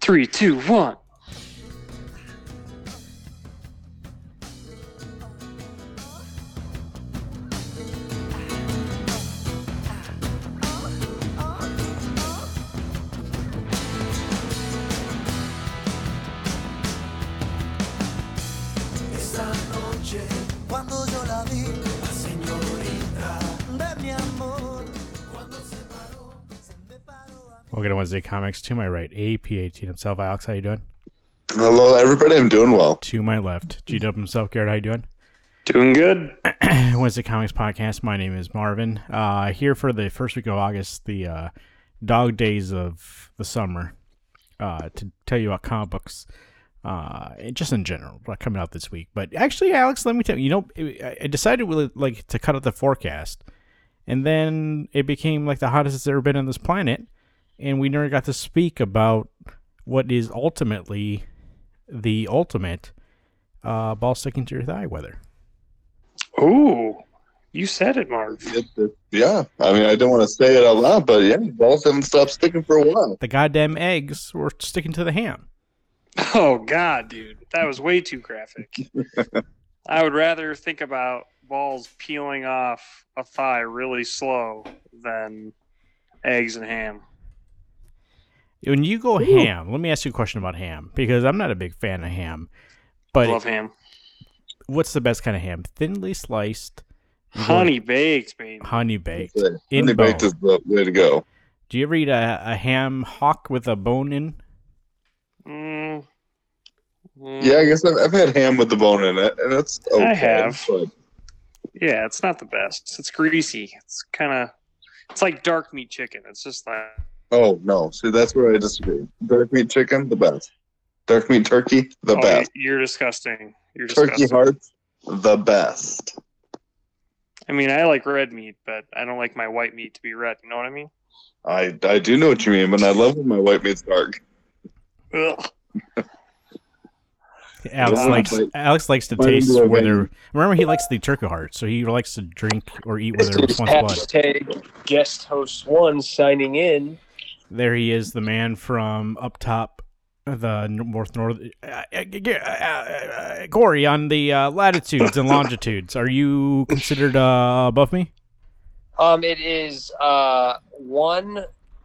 3, 2, 1. Welcome to Wednesday Comics. To my right, APAT himself, Alex. How you doing? Hello, everybody. I'm doing well. To my left, GW himself, Garrett. How you doing? Doing good. Wednesday Comics Podcast. My name is Marvin. Here for the first week of August, the dog days of the summer, to tell you about comic books, just in general, coming out this week. But actually, Alex, let me tell you, I decided to cut out the forecast, and then it became like the hottest it's ever been on this planet. And we never got to speak about what is ultimately the ultimate ball sticking to your thigh weather. Ooh, you said it, Marv. Yeah, I mean, I don't want to say it out loud, but yeah, balls haven't stopped sticking for a while. The goddamn eggs were sticking to the ham. Oh, God, dude. That was way too graphic. I would rather think about balls peeling off a thigh really slow than eggs and ham. When you go ham, let me ask you a question about ham, because I'm not a big fan of ham. But I love ham. What's the best kind of ham? Thinly sliced? Honey baked, baby. Honey baked. Honey baked is the way to go. Do you ever eat a ham hock with a bone in? Yeah, I guess I've had ham with the bone in it, and it's okay. I have. But... Yeah, it's not the best. It's greasy. It's like dark meat chicken. It's just like... Oh, no. See, that's where I disagree. Dark meat chicken, the best. Dark meat turkey, the best. You're disgusting. Turkey hearts, the best. I mean, I like red meat, but I don't like my white meat to be red. You know what I mean? I do know what you mean, but I love when my white meat's dark. Ugh. Alex likes to taste where they're... Remember, he likes the turkey heart, so he likes to drink or eat where there was once blood. Hashtag guest host 1 signing in. There he is, the man from up top, the north. Corey, on the latitudes and longitudes. Are you considered above me? It is 1,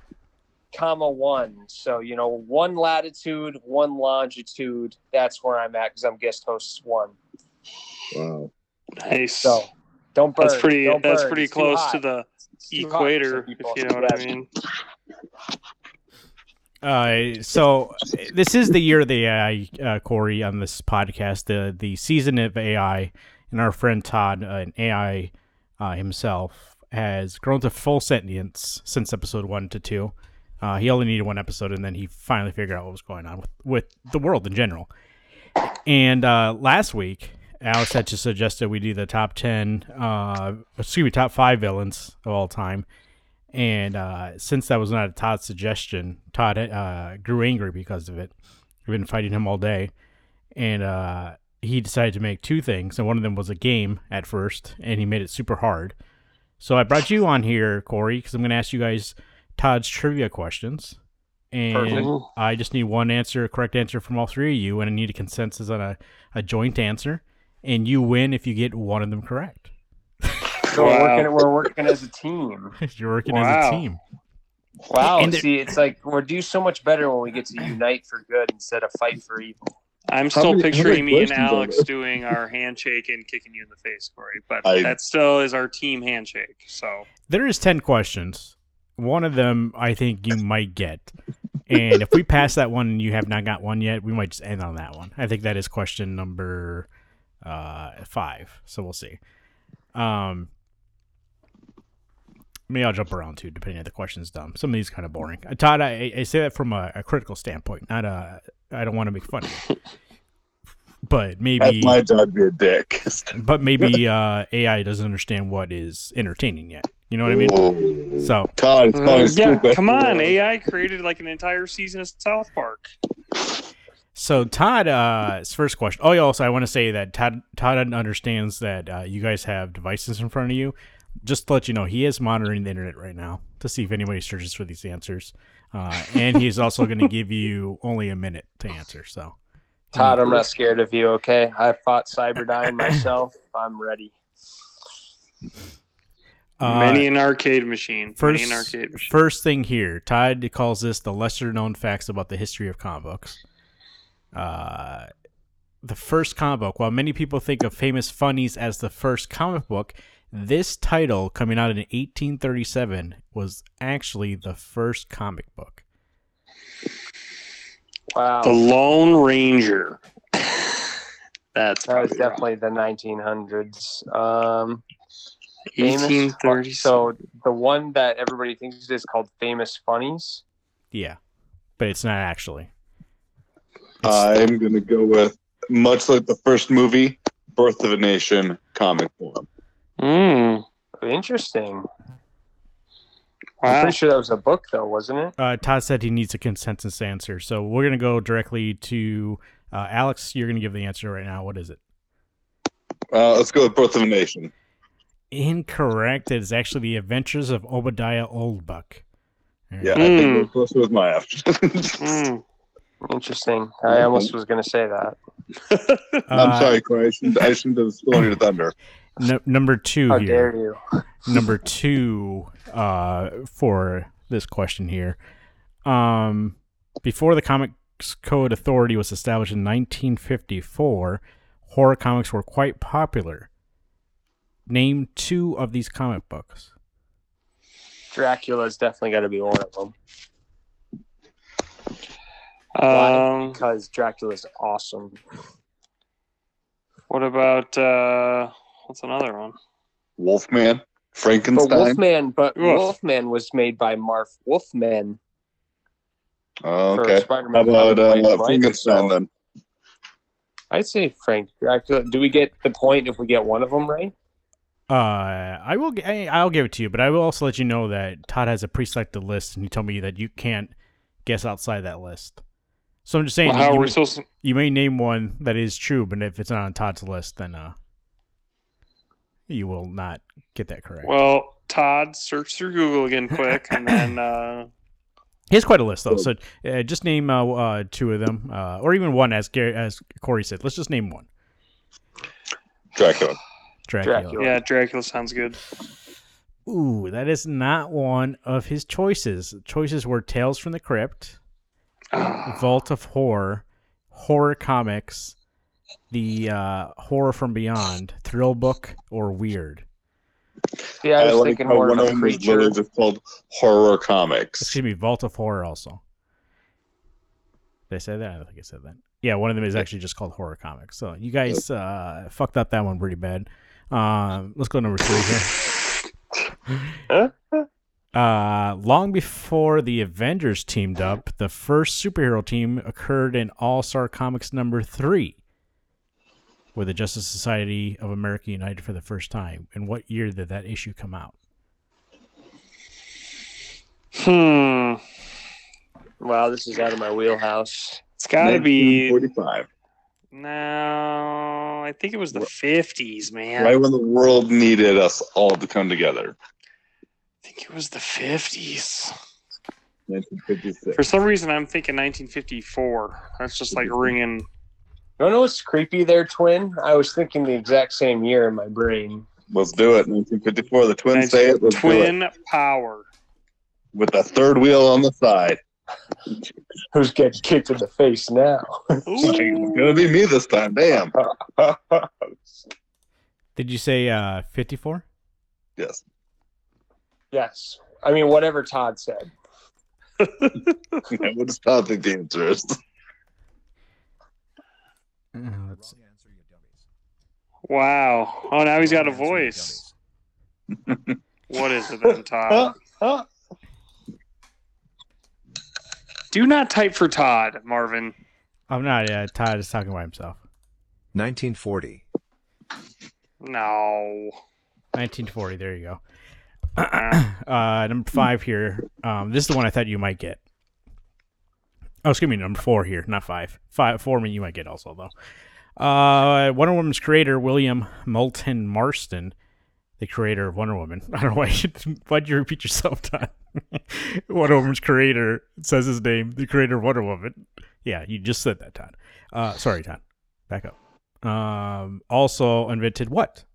1. So, 1 latitude, 1 longitude. That's where I'm at because I'm guest host 1. Wow. Nice. So, don't burn. That's pretty It's close to the equator, if you know what I mean. So this is the year of the AI, Corey, on this podcast, the season of AI, and our friend Todd, an AI himself, has grown to full sentience since episode 1 to 2. He only needed 1 episode, and then he finally figured out what was going on with the world in general. And last week, Alex had just suggested we do the top 5 villains of all time. And since that was not a Todd's suggestion, Todd grew angry because of it. We've been fighting him all day. And he decided to make 2 things. And one of them was a game at first, and he made it super hard. So I brought you on here, Corey, because I'm going to ask you guys Todd's trivia questions. And Perfect. I just need one correct answer from all 3 of you, and I need a consensus on a joint answer. And you win if you get one of them correct. So we're working as a team. You're working as a team. Wow. See, it's like we do so much better when we get to unite for good instead of fight for evil. I'm still picturing me and Alex doing our handshake and kicking you in the face, Corey. But that still is our team handshake. So there is 10 questions. One of them I think you might get. And if we pass that one and you have not got one yet, we might just end on that one. I think that is question number 5. So we'll see. Maybe I'll jump around too, depending on the question's dumb. Some of these kind of boring. Todd, I say that from a critical standpoint. I don't want to make fun of you. But maybe that's my job to be a dick. But maybe AI doesn't understand what is entertaining yet. You know what I mean? Whoa. So Todd, come on. AI created like an entire season of South Park. So Todd's first question. Oh, yeah, also I want to say that Todd understands that you guys have devices in front of you. Just to let you know, he is monitoring the internet right now to see if anybody searches for these answers. And he's also going to give you only a minute to answer. So, Todd, I'm not scared of you, okay? I fought Cyberdyne myself. I'm ready. Many an arcade machine. Many an arcade machine. First thing here, Todd calls this the lesser-known facts about the history of comic books. The first comic book, while many people think of Famous Funnies as the first comic book, this title, coming out in 1837, was actually the first comic book. Wow. The Lone Ranger. That was definitely the 1900s. 1830. So the one that everybody thinks is called Famous Funnies. Yeah, but it's not actually. I'm going to go with, much like the first movie, Birth of a Nation comic form. Interesting. Wow. I'm pretty sure that was a book, though, wasn't it? Todd said he needs a consensus answer, so we're going to go directly to Alex. You're going to give the answer right now. What is it? Let's go with Birth of a Nation. Incorrect. It is actually The Adventures of Obadiah Oldbuck. Yeah, I think we're close with my option. Interesting. I almost was going to say that. I'm sorry, Corey. I shouldn't have stolen your thunder. Number two How here. dare you? Number two for this question here. Before the Comics Code Authority was established in 1954, horror comics were quite popular. Name two of these comic books. Dracula's definitely got to be one of them. Why? Because Dracula's awesome. What about what's another one? Wolfman, Frankenstein. Wolfman was made by Marv Wolfman. Oh, for okay. How Spider-Man about Frankenstein then? I'd say Frank Dracula. Do we get the point if we get one of them right? I'll give it to you, but I will also let you know that Todd has a pre-selected list, and he told me that you can't guess outside that list. So I'm just saying, How are we supposed to... you may name one that is true, but if it's not on Todd's list, then you will not get that correct. Well, Todd, search through Google again quick, and then... He has quite a list, though, so just name two of them, or even one, as Corey said. Let's just name one. Dracula. Yeah, Dracula sounds good. Ooh, that is not one of his choices. Choices were Tales from the Crypt, Vault of Horror, Horror Comics, the Horror from Beyond, Thrill Book, or Weird. Yeah, I was thinking more one of of a them creature. is just called Horror Comics. Excuse me, Vault of Horror also. Did I say that? I don't think I said that. Yeah, one of them is actually just called Horror Comics. So you guys fucked up that one pretty bad. Let's go to number 3 here. Long before the Avengers teamed up, the first superhero team occurred in All-Star Comics number 3, where the Justice Society of America united for the first time. In what year did that issue come out? Wow, this is out of my wheelhouse. It's got to be... 1945. No, I think it was the 50s, man. Right when the world needed us all to come together. I think it was the 50s. 1956. For some reason, I'm thinking 1954. That's just like ringing. You know what's creepy there, Twin? I was thinking the exact same year in my brain. Let's do it. 1954. The Twins say it. Let's do Twin it. Power. With the third wheel on the side. Who's getting kicked in the face now? It's going to be me this time. Damn. Did you say 54? Yes. Yes. I mean, whatever Todd said. What does Todd think the answer is? Let's see. Wow. Oh, now he's got a voice. What is it then, Todd? Do not type for Todd, Marvin. I'm not. Todd is talking by himself. 1940. No. 1940. There you go. Number 5 here. This is the one I thought you might get. Oh, excuse me. Number 4 here, not 5. 4 you might get also though. Wonder Woman's creator William Moulton Marston the creator of Wonder Woman. I don't know why'd you repeat yourself, Todd? Wonder Woman's creator says his name, the creator of Wonder Woman. Yeah, you just said that, Todd. Sorry, Todd. Back up. Also invented what?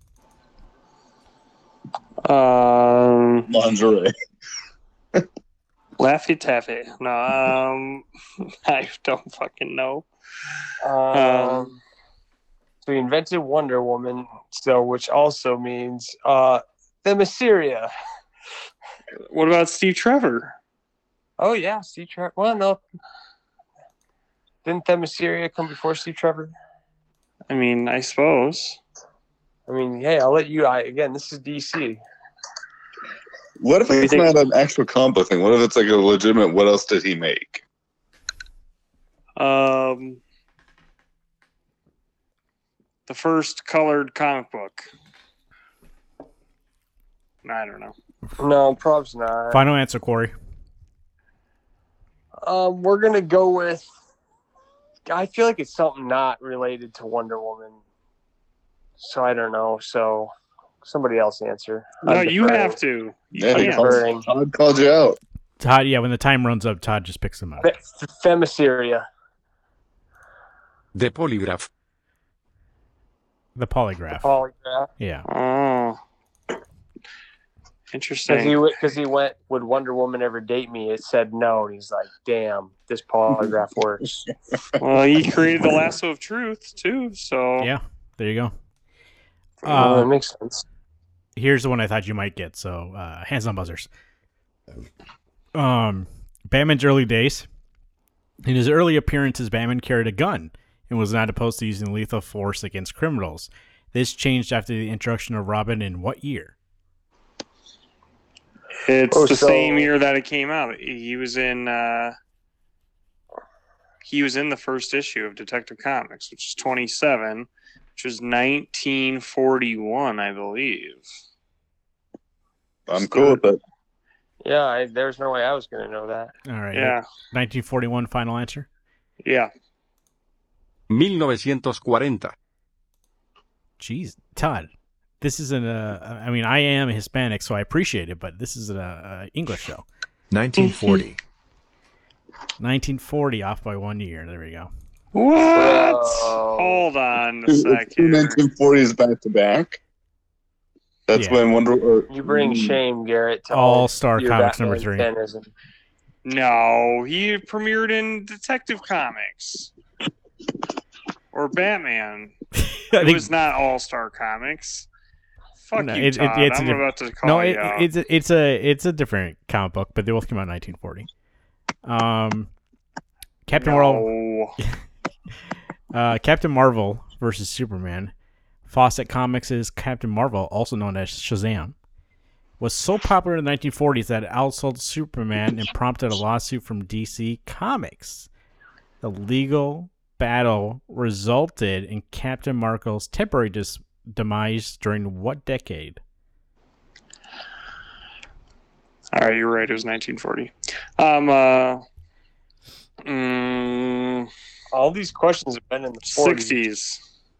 Lingerie. Laffy Taffy. No, I don't fucking know. So he invented Wonder Woman, so which also means Themyscira. What about Steve Trevor? Oh yeah, Steve Trevor. Well, no, didn't Themyscira come before Steve Trevor? I mean, I suppose. I mean, hey, I'll let you. Again, this is DC. What if it's not an actual comic book thing? What if it's like a legitimate? What else did he make? The first colored comic book. I don't know. No, probably not. Final answer, Corey. We're gonna go with. I feel like it's something not related to Wonder Woman, so I don't know. So somebody else answer. No, I'm you deferring. have to. You Yeah, can't. Todd called you out. Todd, yeah, when the time runs up, Todd just picks them up. Themyscira. The polygraph. The polygraph. Polygraph. Yeah. Oh, interesting. Because he went, would Wonder Woman ever date me? It said no. And he's like, damn, this polygraph works. Well, he created the lasso of truth too. So Yeah, there you go. That makes sense. Here's the one I thought you might get. So, hands on buzzers. Batman's early days. In his early appearances, Batman carried a gun and was not opposed to using lethal force against criminals. This changed after the introduction of Robin in what year? it's the same year that it came out. He was in the first issue of Detective Comics, which is 27, which was 1941, I believe. I'm cool with it. Yeah, there's no way I was going to know that. All right. Yeah. 1941, final answer? Yeah. 1940. Jeez, Todd. This isn't a... I mean, I am Hispanic, so I appreciate it, but this is an English show. 1940. 1940, off by 1 year. There we go. What? Bro. Hold on a Two second. 1940s back to back. That's Yeah. when You bring shame, Garrett, to All-Star your Comics Batman number 3. fanism. No, he premiered in Detective Comics. Or Batman. I It think- was not All-Star Comics. Fuck No, you, Todd. it's a I'm diff- about to call No, you out. it's a different comic book, but they both came out in 1940. Captain Marvel, Captain Marvel versus Superman. Fawcett Comics' Captain Marvel, also known as Shazam, was so popular in the 1940s that it outsold Superman and prompted a lawsuit from DC Comics. The legal battle resulted in Captain Marvel's temporary demise during what decade? All right, you're right. It was 1940. All these questions have been in the 40s. 60s.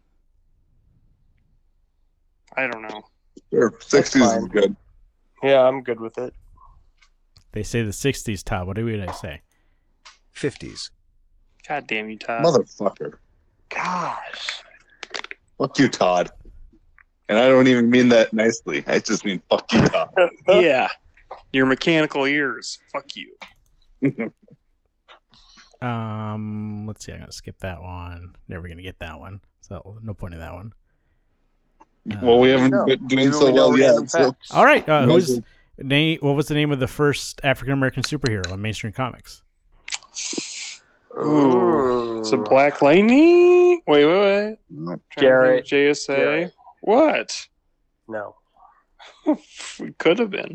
I don't know. Sure, 60s is fine. good. Yeah, I'm good with it. They say the 60s, Todd. What do we say? 50s. God damn you, Todd. Motherfucker. Gosh. Fuck you, Todd. And I don't even mean that nicely. I just mean fuck you, Todd. Yeah. Your mechanical ears. Fuck you. Let's see. I'm gonna skip that one. Never gonna get that one. So no point in that one. Well, we haven't No. been doing Maybe so we know well random yet. So facts. All right. What What was the name of the first African American superhero in mainstream comics? Ooh. It's a Black Lightning? Wait. Garrett. JSA. Garrett. What? No. We could have been.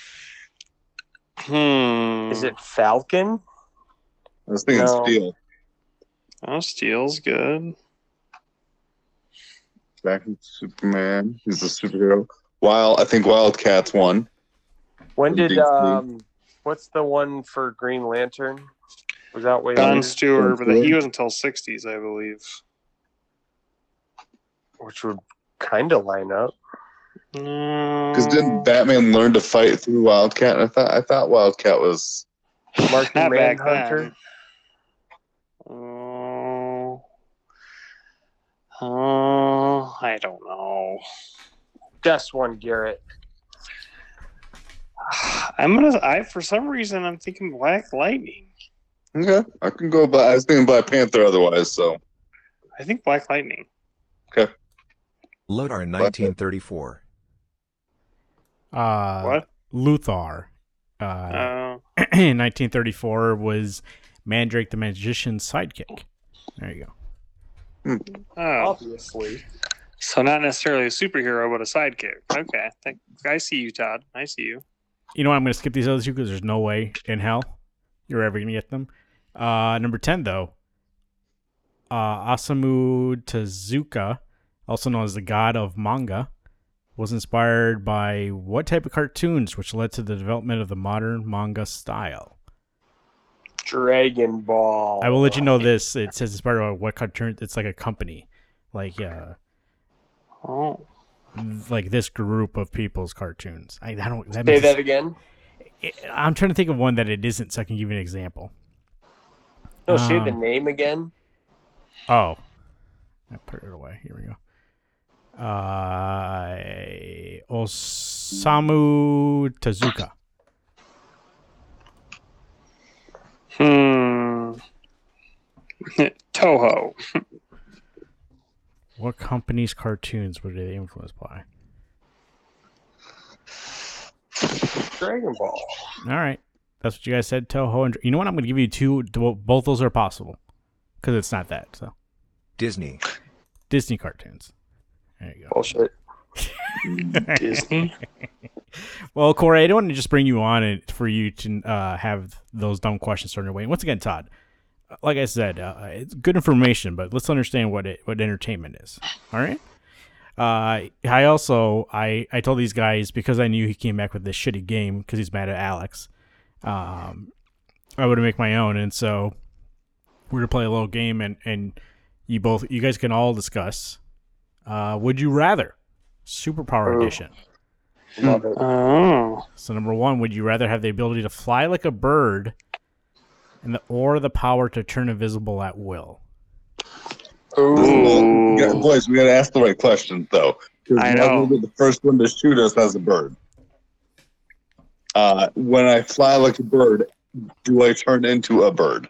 Is it Falcon? I was thinking No. Steel. Oh, Steel's good. Back in Superman. He's a superhero. I think Wildcats won. When did DC. what's the one for Green Lantern? Was that way Don later? Stewart, but he was until 60s, I believe. Which would kind of line up. Because didn't Batman learn to fight through Wildcat? I thought Wildcat was. Martian Not back Manhunter. then. I don't know. Just one, Garrett. For some reason, I'm thinking Black Lightning. Okay, I can go. But I was thinking Black Panther otherwise. So I think Black Lightning. Lothar in 1934. What? Luthor. In 1934 was Mandrake the Magician's sidekick. There you go. Oh, Obviously. so not necessarily a superhero, but a sidekick. Okay, I see you, Todd. I see you. You know what? I'm going to skip these other two because there's no way in hell you're ever going to get them. Number 10, though. Osamu Tezuka, also known as the god of manga, was inspired by what type of cartoons, which led to the development of the modern manga style? Dragon Ball. I will let you know this. It says inspired by what cartoon. It's like a company. Like, Oh, like this group of people's cartoons. I don't. Say that again. I'm trying to think of one that it isn't, so I can give you an example. No, say the name again. Oh, I put it away. Here we go. Osamu Tezuka. Toho. What company's cartoons were they influenced by? Dragon Ball. All right, that's what you guys said. Toho and you know what? I'm going to give you two. Both those are possible because it's not that. So Disney. Disney cartoons. There you go. Bullshit. Disney. Well, Corey, I don't want to just bring you on it for you to have those dumb questions thrown your way. And once again, Todd, like I said, it's good information, but let's understand what entertainment is. All right. I told these guys because I knew he came back with this shitty game because he's mad at Alex. I would make my own, and so we're gonna play a little game, and you guys can all discuss. Would you rather? Superpower edition. Love it. Oh. So number 1, would you rather have the ability to fly like a bird, or the power to turn invisible at will? Ooh. Boys, we got to ask the right questions though. 'Cause I know. The first one to shoot us as a bird. When I fly like a bird, do I turn into a bird?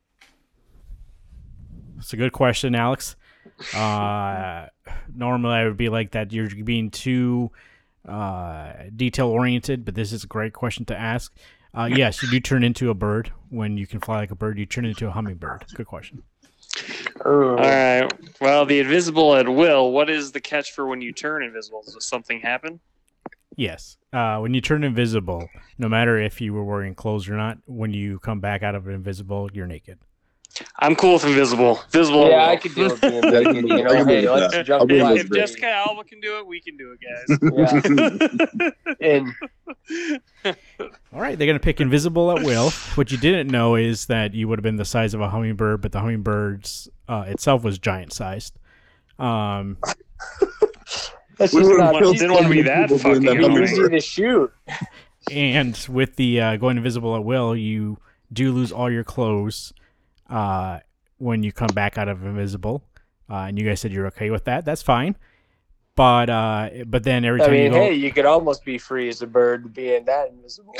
It's a good question, Alex. Normally I would be like that. You're being too detail oriented, but this is a great question to ask. Yes, you do turn into a bird when you can fly like a bird. You turn into a hummingbird. Good question. All right. Well, the invisible at will. What is the catch for when you turn invisible? Does something happen? Yes. When you turn invisible, no matter if you were wearing clothes or not, when you come back out of invisible, you're naked. I'm cool with invisible. Visible. Yeah, I could deal with being naked. You know, hey, let's jump I'll be in. If Jessica Alba can do it, we can do it, guys. And All right, they're going to pick invisible at will. What you didn't know is that you would have been the size of a hummingbird, but the hummingbird itself was giant-sized. that's We just would've not killed didn't want to be that people doing fucking that annoying. easy to shoot. And with the going invisible at will, you do lose all your clothes when you come back out of invisible. And you guys said you're okay with that. That's fine. But then every I time you mean, go, hey, you could almost be free as a bird being that invisible.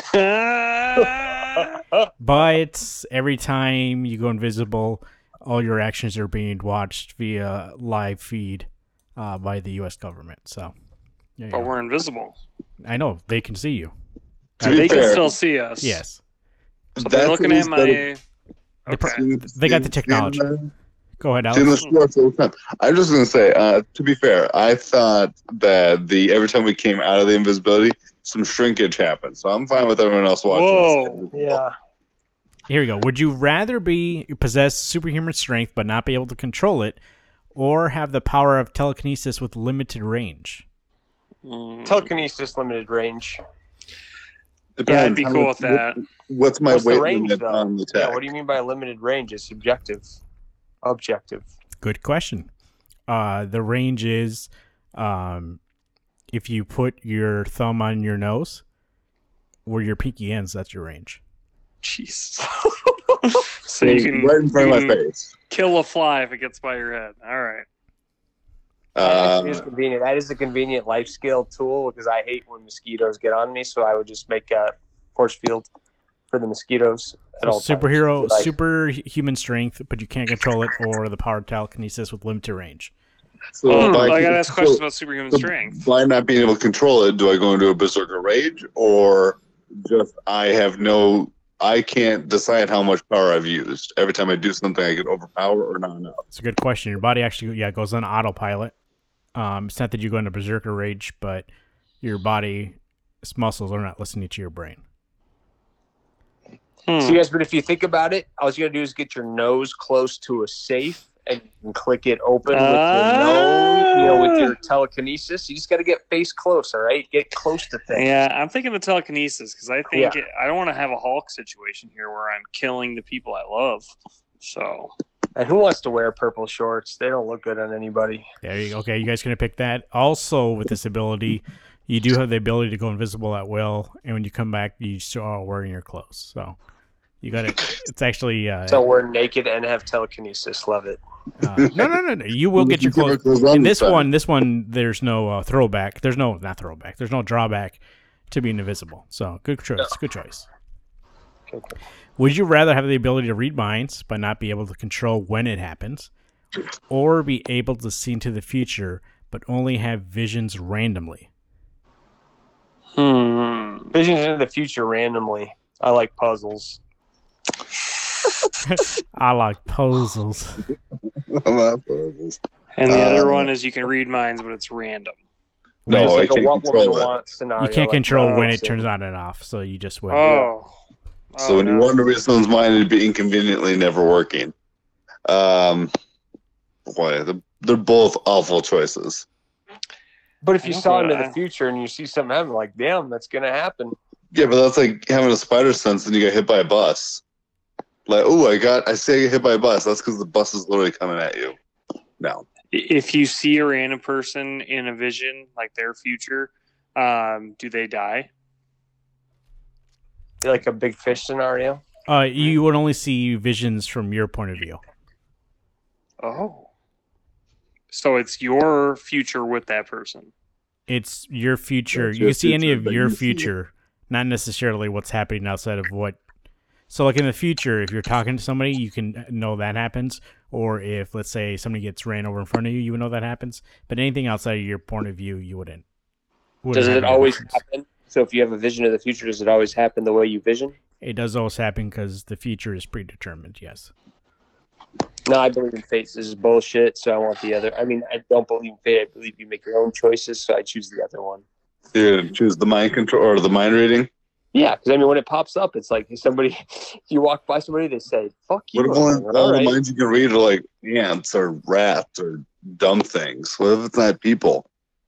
but every time you go invisible, all your actions are being watched via live feed by the U.S. government. So, there you But go. we're invisible. I know they can see you. To be They can fair, still see us. Yes, So they're looking at my. They got the technology. Go ahead, See the Alex. sports all the time. I'm just gonna say, to be fair, I thought that every time we came out of the invisibility, some shrinkage happened. So I'm fine with everyone else watching. Whoa. Yeah. Here we go. Would you rather possess superhuman strength but not be able to control it, or have the power of telekinesis with limited range? Telekinesis limited range. Yeah, I'd be cool with that. What's my What's the weight range, limit though? on the Yeah, tag? what do you mean by limited range? It's subjective. Objective. Good question. The range is, if you put your thumb on your nose, where your pinky ends, that's your range. Jeez. So you can right in front you of my can face. kill a fly if it gets by your head. All right. That is convenient. That is a convenient life skill tool because I hate when mosquitoes get on me. So I would just make a force field for the mosquitoes at all Superhero, times. superhuman strength, but you can't control it, or the power of telekinesis with limited range. So if I can- gotta ask questions so- about superhuman so strength. by not being able to control it, do I go into a berserker rage, or just I can't decide how much power I've used. Every time I do something, I get overpower or not enough. It's a good question. Your body actually, goes on autopilot. It's not that you go into berserker rage, but your body's muscles are not listening to your brain. So yes, but if you think about it, all you gotta do is get your nose close to a safe and you can click it open with your nose, with your telekinesis. You just gotta get face close, all right? Get close to things. Yeah, I'm thinking of telekinesis because I think I don't want to have a Hulk situation here where I'm killing the people I love. So, And who wants to wear purple shorts? They don't look good on anybody. There you go. Okay, you guys gonna pick that. Also, with this ability, you do have the ability to go invisible at will, and when you come back, you still are wearing your clothes. So you got it. It's actually So we're naked and have telekinesis. Love it. no. You will get your clothes. In this one, there's no throwback. There's no not throwback. There's no drawback to being invisible. So good choice. No. Good choice. Okay. Would you rather have the ability to read minds but not be able to control when it happens, or be able to see into the future but only have visions randomly? Visions into the future randomly. I like puzzles. I like puzzles. and the other one is you can read minds, but it's random. No, It's I like a can't what woman control it. wants scenario. You can't like control that. when it turns on and off, so you just win. So when you want to read someone's mind, it'd be inconveniently never working. Boy, they're both awful choices. But if I you know, saw but into the future and you see something happen, like, damn, that's gonna happen. Yeah, but that's like having a spider sense and you get hit by a bus. Like, I say I get hit by a bus. That's because the bus is literally coming at you. No. If you see a random person in a vision, like their future, do they die? Like a big fish scenario. You would only see visions from your point of view. Oh. So it's your future with that person. It's your future. That's You your can see any future, of but your you see it. future, not necessarily what's happening outside of what. So, like in the future, if you're talking to somebody, you can know that happens. Or if, let's say, somebody gets ran over in front of you, you would know that happens. But anything outside of your point of view, you wouldn't. Does have it any always visions. happen? So if you have a vision of the future, does it always happen the way you vision? It does always happen because the future is predetermined. Yes. No, I believe in fate. This is bullshit. So I want the other. I mean, I don't believe in fate. I believe you make your own choices. So I choose the other one. You choose the mind control or the mind reading. Yeah, because I mean, when it pops up, it's like somebody. You walk by somebody, they say, "Fuck you." What if all the right. minds you can read are like ants or rats or dumb things? What if it's not people?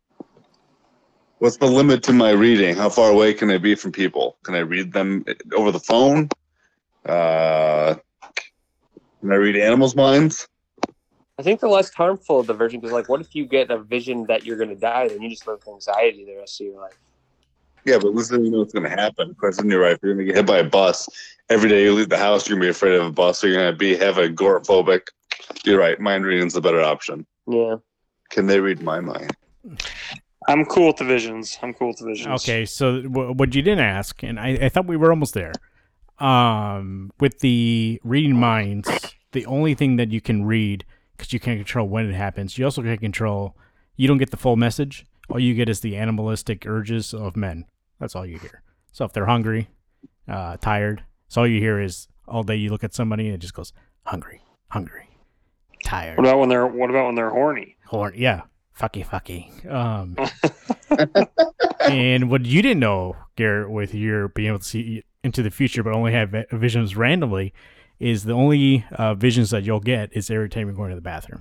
What's the limit to my reading? How far away can I be from people? Can I read them over the phone? Can I read animals' minds? I think the less harmful the version, because like, what if you get a vision that you're going to die, then you just live with anxiety the rest of your life. Yeah, but listen, you know what's going to happen. Of course, then you're right. If you're going to get hit by a bus every day you leave the house, you're going to be afraid of a bus. So you're going to have agoraphobic. You're right. Mind reading's the better option. Yeah. Can they read my mind? I'm cool with the visions. Okay, so what you didn't ask, and I thought we were almost there. With the reading minds, the only thing that you can read, because you can't control when it happens, you also can't control. You don't get the full message. All you get is the animalistic urges of men. That's all you hear. So if they're hungry, tired, so all you hear is all day you look at somebody and it just goes hungry, tired. What about when they're horny? Yeah. Fucky. And what you didn't know, Garrett, with your being able to see into the future but only have visions randomly, is the only visions that you'll get is every time you're going to the bathroom.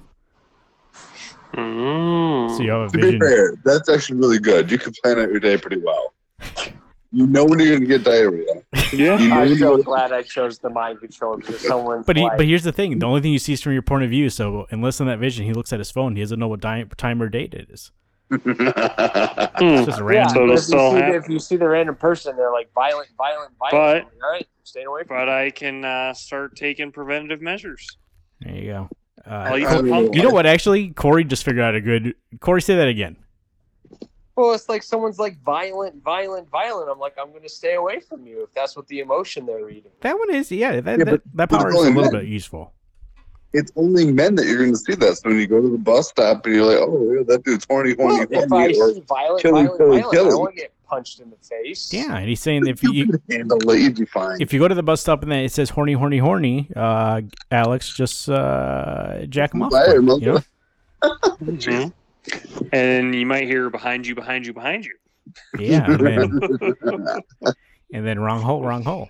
So you have a To be vision. fair, that's actually really good. You can plan out your day pretty well. You know when you're going to get diarrhea. Yeah. You know I'm when so you glad I chose the mind control because someone's But like, here's the thing: the only thing you see is from your point of view. So unless in that vision he looks at his phone, he doesn't know what time or date it is. It's just Hmm. random. So it'll but still happen. if you see the random person, they're like violent. But- All right, staying away from. But I can start taking preventative measures. There you go. I'll eat I the don't know. pumpkin. You know what? Actually, Corey just figured out a good. Corey, say that again. Well, it's like someone's like violent. I'm like, I'm going to stay away from you if that's what the emotion they're reading. That one is Yeah, that but power it's is a only little men. bit useful. It's only men that you're going to see that. So when you go to the bus stop and you're like, oh, yeah, that dude's horny, Well, horny, if I horny. Or see violent, killing, I don't killing. want to get punched in the face. Yeah, and he's saying if you you can handle it, you'd be fine. if you go to the bus stop and then it says horny, horny, horny, Alex, just jack him off. Bye, quick, mother. you know? Mhm. And you might hear behind you. Yeah, and then wrong hole.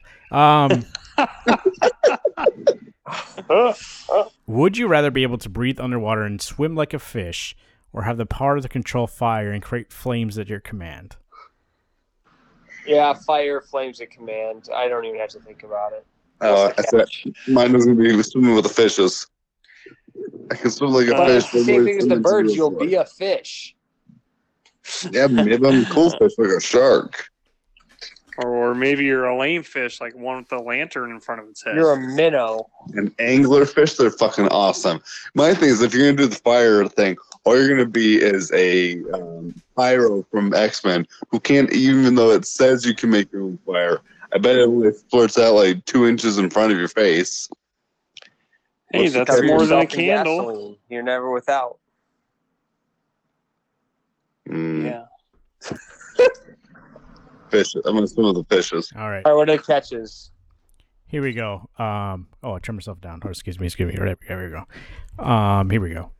Would you rather be able to breathe underwater and swim like a fish, or have the power to control fire and create flames at your command? Yeah, fire, flames at command. I don't even have to think about it. I said mine was going to be swimming with the fishes. I can swim like a Well, fish. It's the same thing as the birds. You'll be a fish. Yeah, maybe I'm a cool fish like a shark. Or maybe you're a lame fish, like one with the lantern in front of its head. You're a minnow. And angler fish, they're fucking awesome. My thing is, if you're gonna do the fire thing, all you're gonna be is a pyro from X-Men who can't, even though it says you can make your own fire. I bet it only flirts out like 2 inches in front of your face. Hey, What's the that's cover more than a Yourself in candle. gasoline. You're never without. Mm, Yeah. Fishes. I'm gonna swim with the fishes. All right, All right, what are the catches? here we go. I turned myself down. Oh, excuse me. Here we go. Here we go.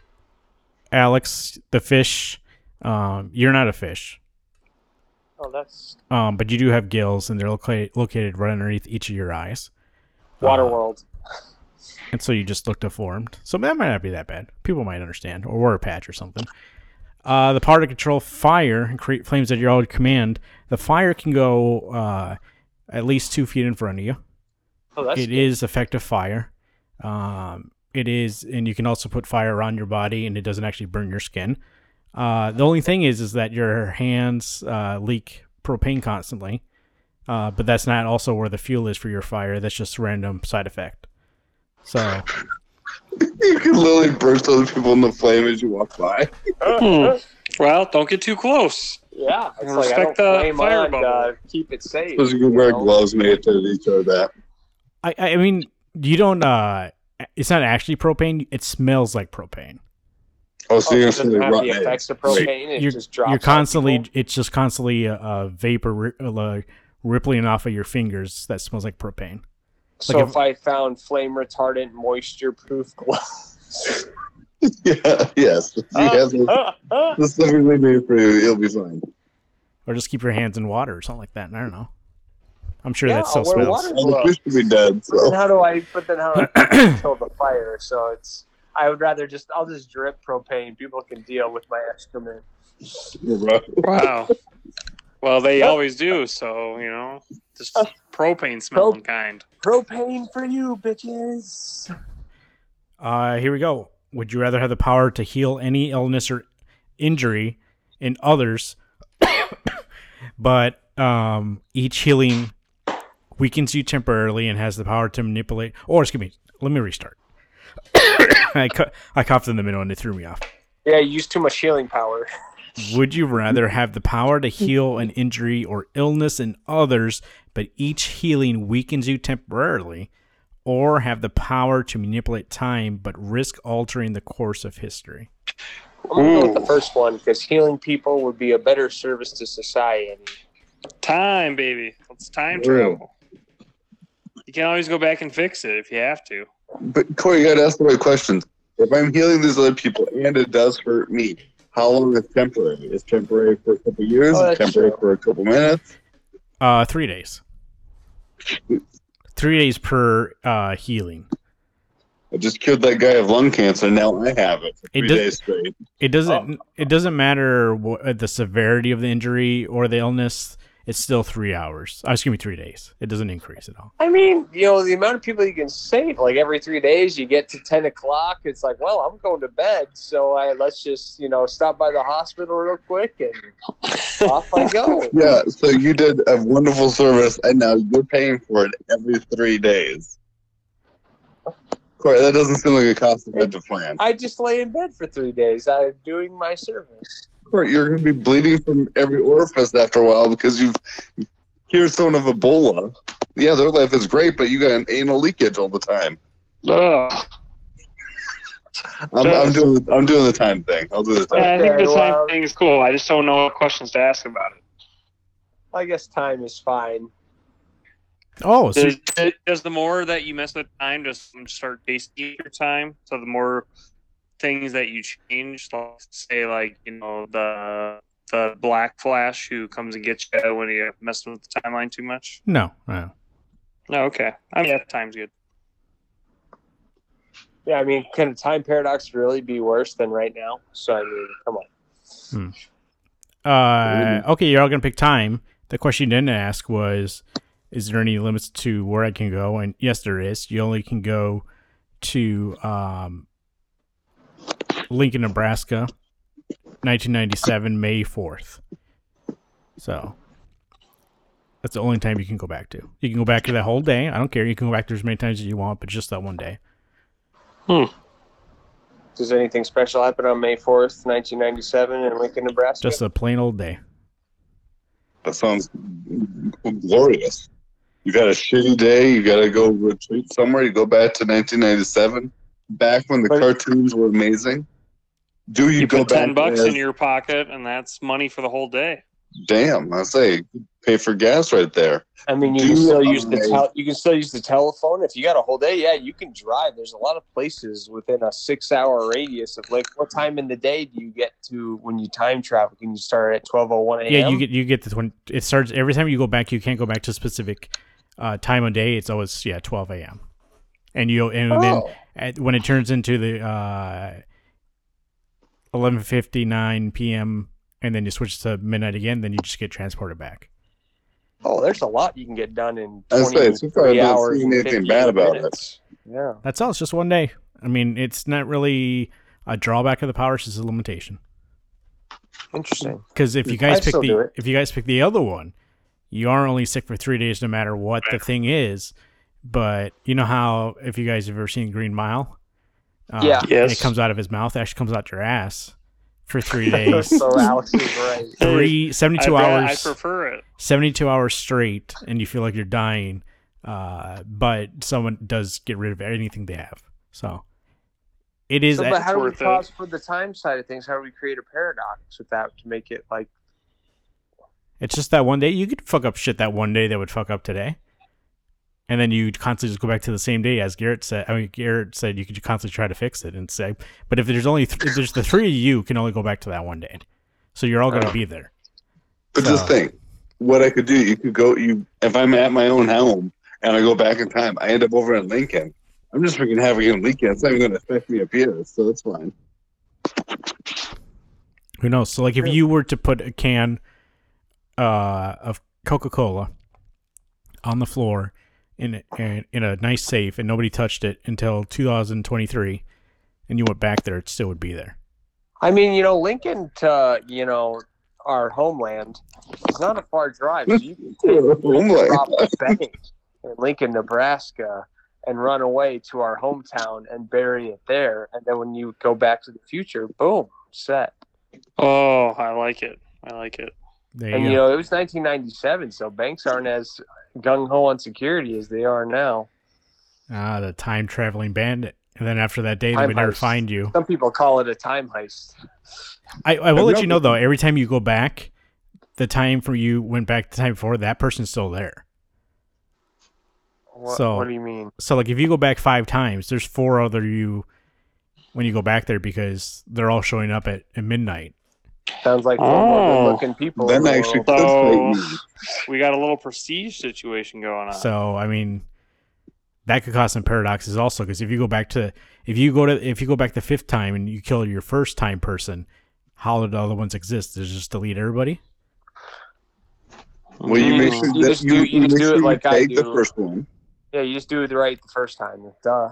Alex, the fish. You're not a fish. Oh, that's But you do have gills, and they're located right underneath each of your eyes. Waterworld. And so you just look deformed. So that might not be that bad. People might understand. Or wear a patch or something. The power to control fire and create flames at your own command. The fire can go at least 2 feet in front of you. Oh, that's It is effective fire. It is, and you can also put fire around your body, and it doesn't actually burn your skin. The only thing is that your hands leak propane constantly. But that's not also where the fuel is for your fire. That's just a random side effect. So You can literally burst other people in the flame as you walk by. Well, don't get too close. Yeah, it's Respect like I don't the flame fire on, bubble. keep it safe. Supposed you can wear gloves made to each other that. I mean, you don't. It's not actually propane. It smells like propane. Oh, so Oh, you're it doesn't have the rotten effects of propane. It You're, just drops. you're on constantly. people. It's just constantly a vapor rippling off of your fingers that smells like propane. So like if I found flame retardant, moisture-proof gloves, Yeah, yes. He has it specifically made for you. It'll be fine. Or just keep your hands in water or something like that. I don't know. I'm sure Yeah, that still I'll wear smells. water All the gloves. fish will be dead. But then So how do I control the fire? So it's. I would rather I'll just drip propane. People can deal with my excrement. Wow. Well, they always do. So just propane smelling kind. Propane for you, bitches. Here we go. Would you rather have the power to heal any illness or injury in others, but each healing weakens you temporarily and has the power to manipulate? Or excuse me, let me restart. I coughed in the middle and it threw me off. Yeah, you use too much healing power. Would you rather have the power to heal an injury or illness in others, but each healing weakens you temporarily, or have the power to manipulate time but risk altering the course of history? I'm gonna go with Ooh. the first one because healing people would be a better service to society. Time, baby. It's time travel. You can always go back and fix it if you have to. But Corey, you got to ask the right questions. If I'm healing these other people and it does hurt me, how long is temporary? Is temporary for a couple of years? Oh, Is that's temporary true. for a couple minutes? 3 days. 3 days per healing. I just cured that guy of lung cancer. Now I have it for It 3 does- days straight. It doesn't matter what the severity of the injury or the illness. it's still 3 hours. Excuse me, 3 days. It doesn't increase at all. I mean, the amount of people you can save, like every 3 days, you get to 10 o'clock. It's like, well, I'm going to bed, so let's just, stop by the hospital real quick and off I go. Yeah, so you did a wonderful service, and now you're paying for it every 3 days. Corey, that doesn't seem like a cost-effective plan. I just lay in bed for 3 days. I'm doing my service. Corey, you're going to be bleeding from every orifice after a while because you've cured someone of Ebola. Yeah, their life is great, but you got an anal leakage all the time. Ugh. I'm doing the time thing. I'll do the time. Yeah, I think Okay, the well- same thing is cool. I just don't know what questions to ask about it. I guess time is fine. Oh, so Does the more that you mess with time, just start wasting your time? So the more things that you change, like say, like the Black Flash who comes and gets you when you mess with the timeline too much. no. No, okay. I mean, yeah, time's good. Yeah, I mean, can a time paradox really be worse than right now? So, I mean, come on. Okay, you're all gonna pick time. The question you didn't ask was, is there any limits to where I can go? And yes, there is. You only can go to Lincoln, Nebraska, 1997, May 4th. So that's the only time you can go back to. You can go back to that whole day. I don't care. You can go back there as many times as you want, but just that one day. Does anything special happen on May 4th, 1997 in Lincoln, Nebraska? Just a plain old day. That sounds glorious. You got a shitty day. You got to go retreat somewhere. You go back to 1997, back when the cartoons were amazing. Do you, You go put back $10 as- in your pocket, and that's money for the whole day. Damn, I say, pay for gas right there. I mean, you can still use the telephone if you got a whole day. Yeah, you can drive. There's a lot of places within a 6-hour radius of like what time in the day do you get to when you time travel? Can you start at 12:01 a.m.? Yeah, you get this when it starts. Every time you go back, you can't go back to a specific time of day. It's always 12 a.m. And then when it turns into the 11:59 p.m. and then you switch to midnight again, then you just get transported back. Oh, there's a lot you can get done in I was saying, so far, 23 I'm not hours. seeing and anything 58 bad about minutes. Yeah. That's all. It's just one day. I mean, it's not really a drawback of the power; it's just a limitation. Interesting. Because if you guys I'd still do it. if you guys pick the other one, you are only sick for 3 days, no matter what the thing is. But you know how if you guys have ever seen Green Mile, Yeah. and Yes. it comes out of his mouth, it actually comes out your ass for 3 days. So Alex is right. 72 I hours. prefer it. 72 hours straight, and you feel like you're dying. But someone does get rid of anything they have. So it is. So, but how do we worth it. pause for the time side of things? How do we create a paradox with that to make it like? It's just that one day. You could fuck up shit that one day that would fuck up today. And then you constantly just go back to the same day, as Garrett said. I mean, Garrett said you could constantly try to fix it and say, but if there's only if there's the three of you can only go back to that one day, so you're all going to be there. But So- just think, what I could do, you could go, if I'm at my own home and I go back in time, I end up over in Lincoln. I'm just freaking having a Lincoln. It's not even going to affect me up here, so that's fine. Who knows? So, like, if you were to put a can of Coca-Cola on the floor in a nice safe and nobody touched it until 2023, and you went back there, it still would be there. I mean, Lincoln to our homeland is not a far drive. So you can take Homeland. rob a bank in Lincoln, Nebraska, and run away to our hometown and bury it there. And then when you go back to the future, boom, set. Oh, I like it. I like it. There And you go. it was 1997, so banks aren't as gung ho on security as they are now. The time traveling bandit. And then after that day, they Time would never heist. find you. Some people call it a time heist. I will let you know, though, every time you go back, the time from you went back the time before, that person's still there. What, So- what do you mean? So, like, if you go back 5 times, there's 4 other you when you go back there because they're all showing up at midnight. Sounds like 4 more good-looking people. Then in the actually world. could So fight me. we got a little prestige situation going on. So, I mean, that could cause some paradoxes also because if you go back the 5th time and you kill your first time person, how do the other ones exist? Does it just delete everybody? Well, you make sure You that just do- you make just do sure it you like I take the do. first one. Yeah, you just do it right the first time. Duh.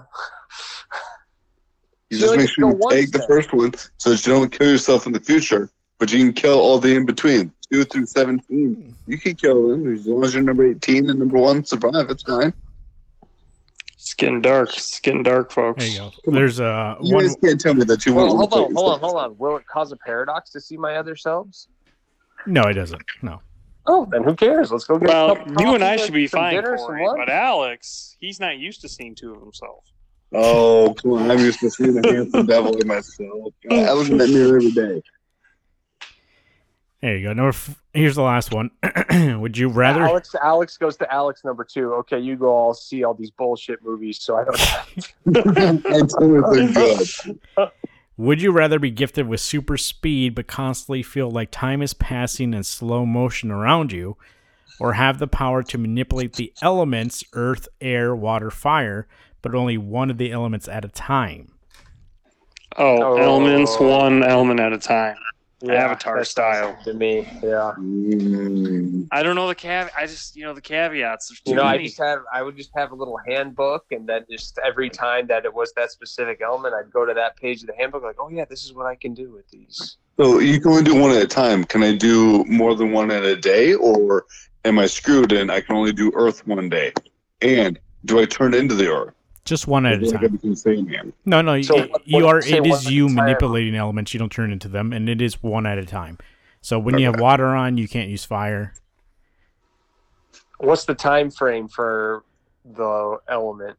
You So just you make just sure go you one take the step. first one so that you don't kill yourself in the future, but you can kill all the in between. 2 through 17. You can kill them as long as you're number 18 and number 1 survive. It's fine. It's getting dark. It's getting dark, folks. There you go. There's You one. guys can't tell me that you Well, won't. hold on. Will it cause a paradox to see my other selves? No, it doesn't. No. Oh, then who cares? Let's go get a Well, cup of you and coffee, I should be some fine, dinner, some Corey. lunch. But Alex, he's not used to seeing two of himself. Oh, come on. I'm used to seeing a handsome devil in myself. I look in that mirror every day. There you go. Here's the last one. Would you rather? Alex goes to Alex number 2. Okay, you go all see all these bullshit movies, so I don't. I totally good. Would you rather be gifted with super speed but constantly feel like time is passing in slow motion around you, or have the power to manipulate the elements earth, air, water, fire, but only one of the elements at a time? Oh, elements, one element at a time. Avatar that sounds style. to me. Yeah. I don't know the I just the caveats. There's too You know, many. I would just have a little handbook, and then just every time that it was that specific element, I'd go to that page of the handbook, like, oh yeah, this is what I can do with these. So you can only do one at a time. Can I do more than one in a day, or am I screwed and I can only do Earth one day? And do I turn into the Earth? Just one at a time. No, So you are. say It one is at you a time. manipulating elements. You don't turn into them, and it is one at a time. So when you have water on, you can't use fire. What's the time frame for the element?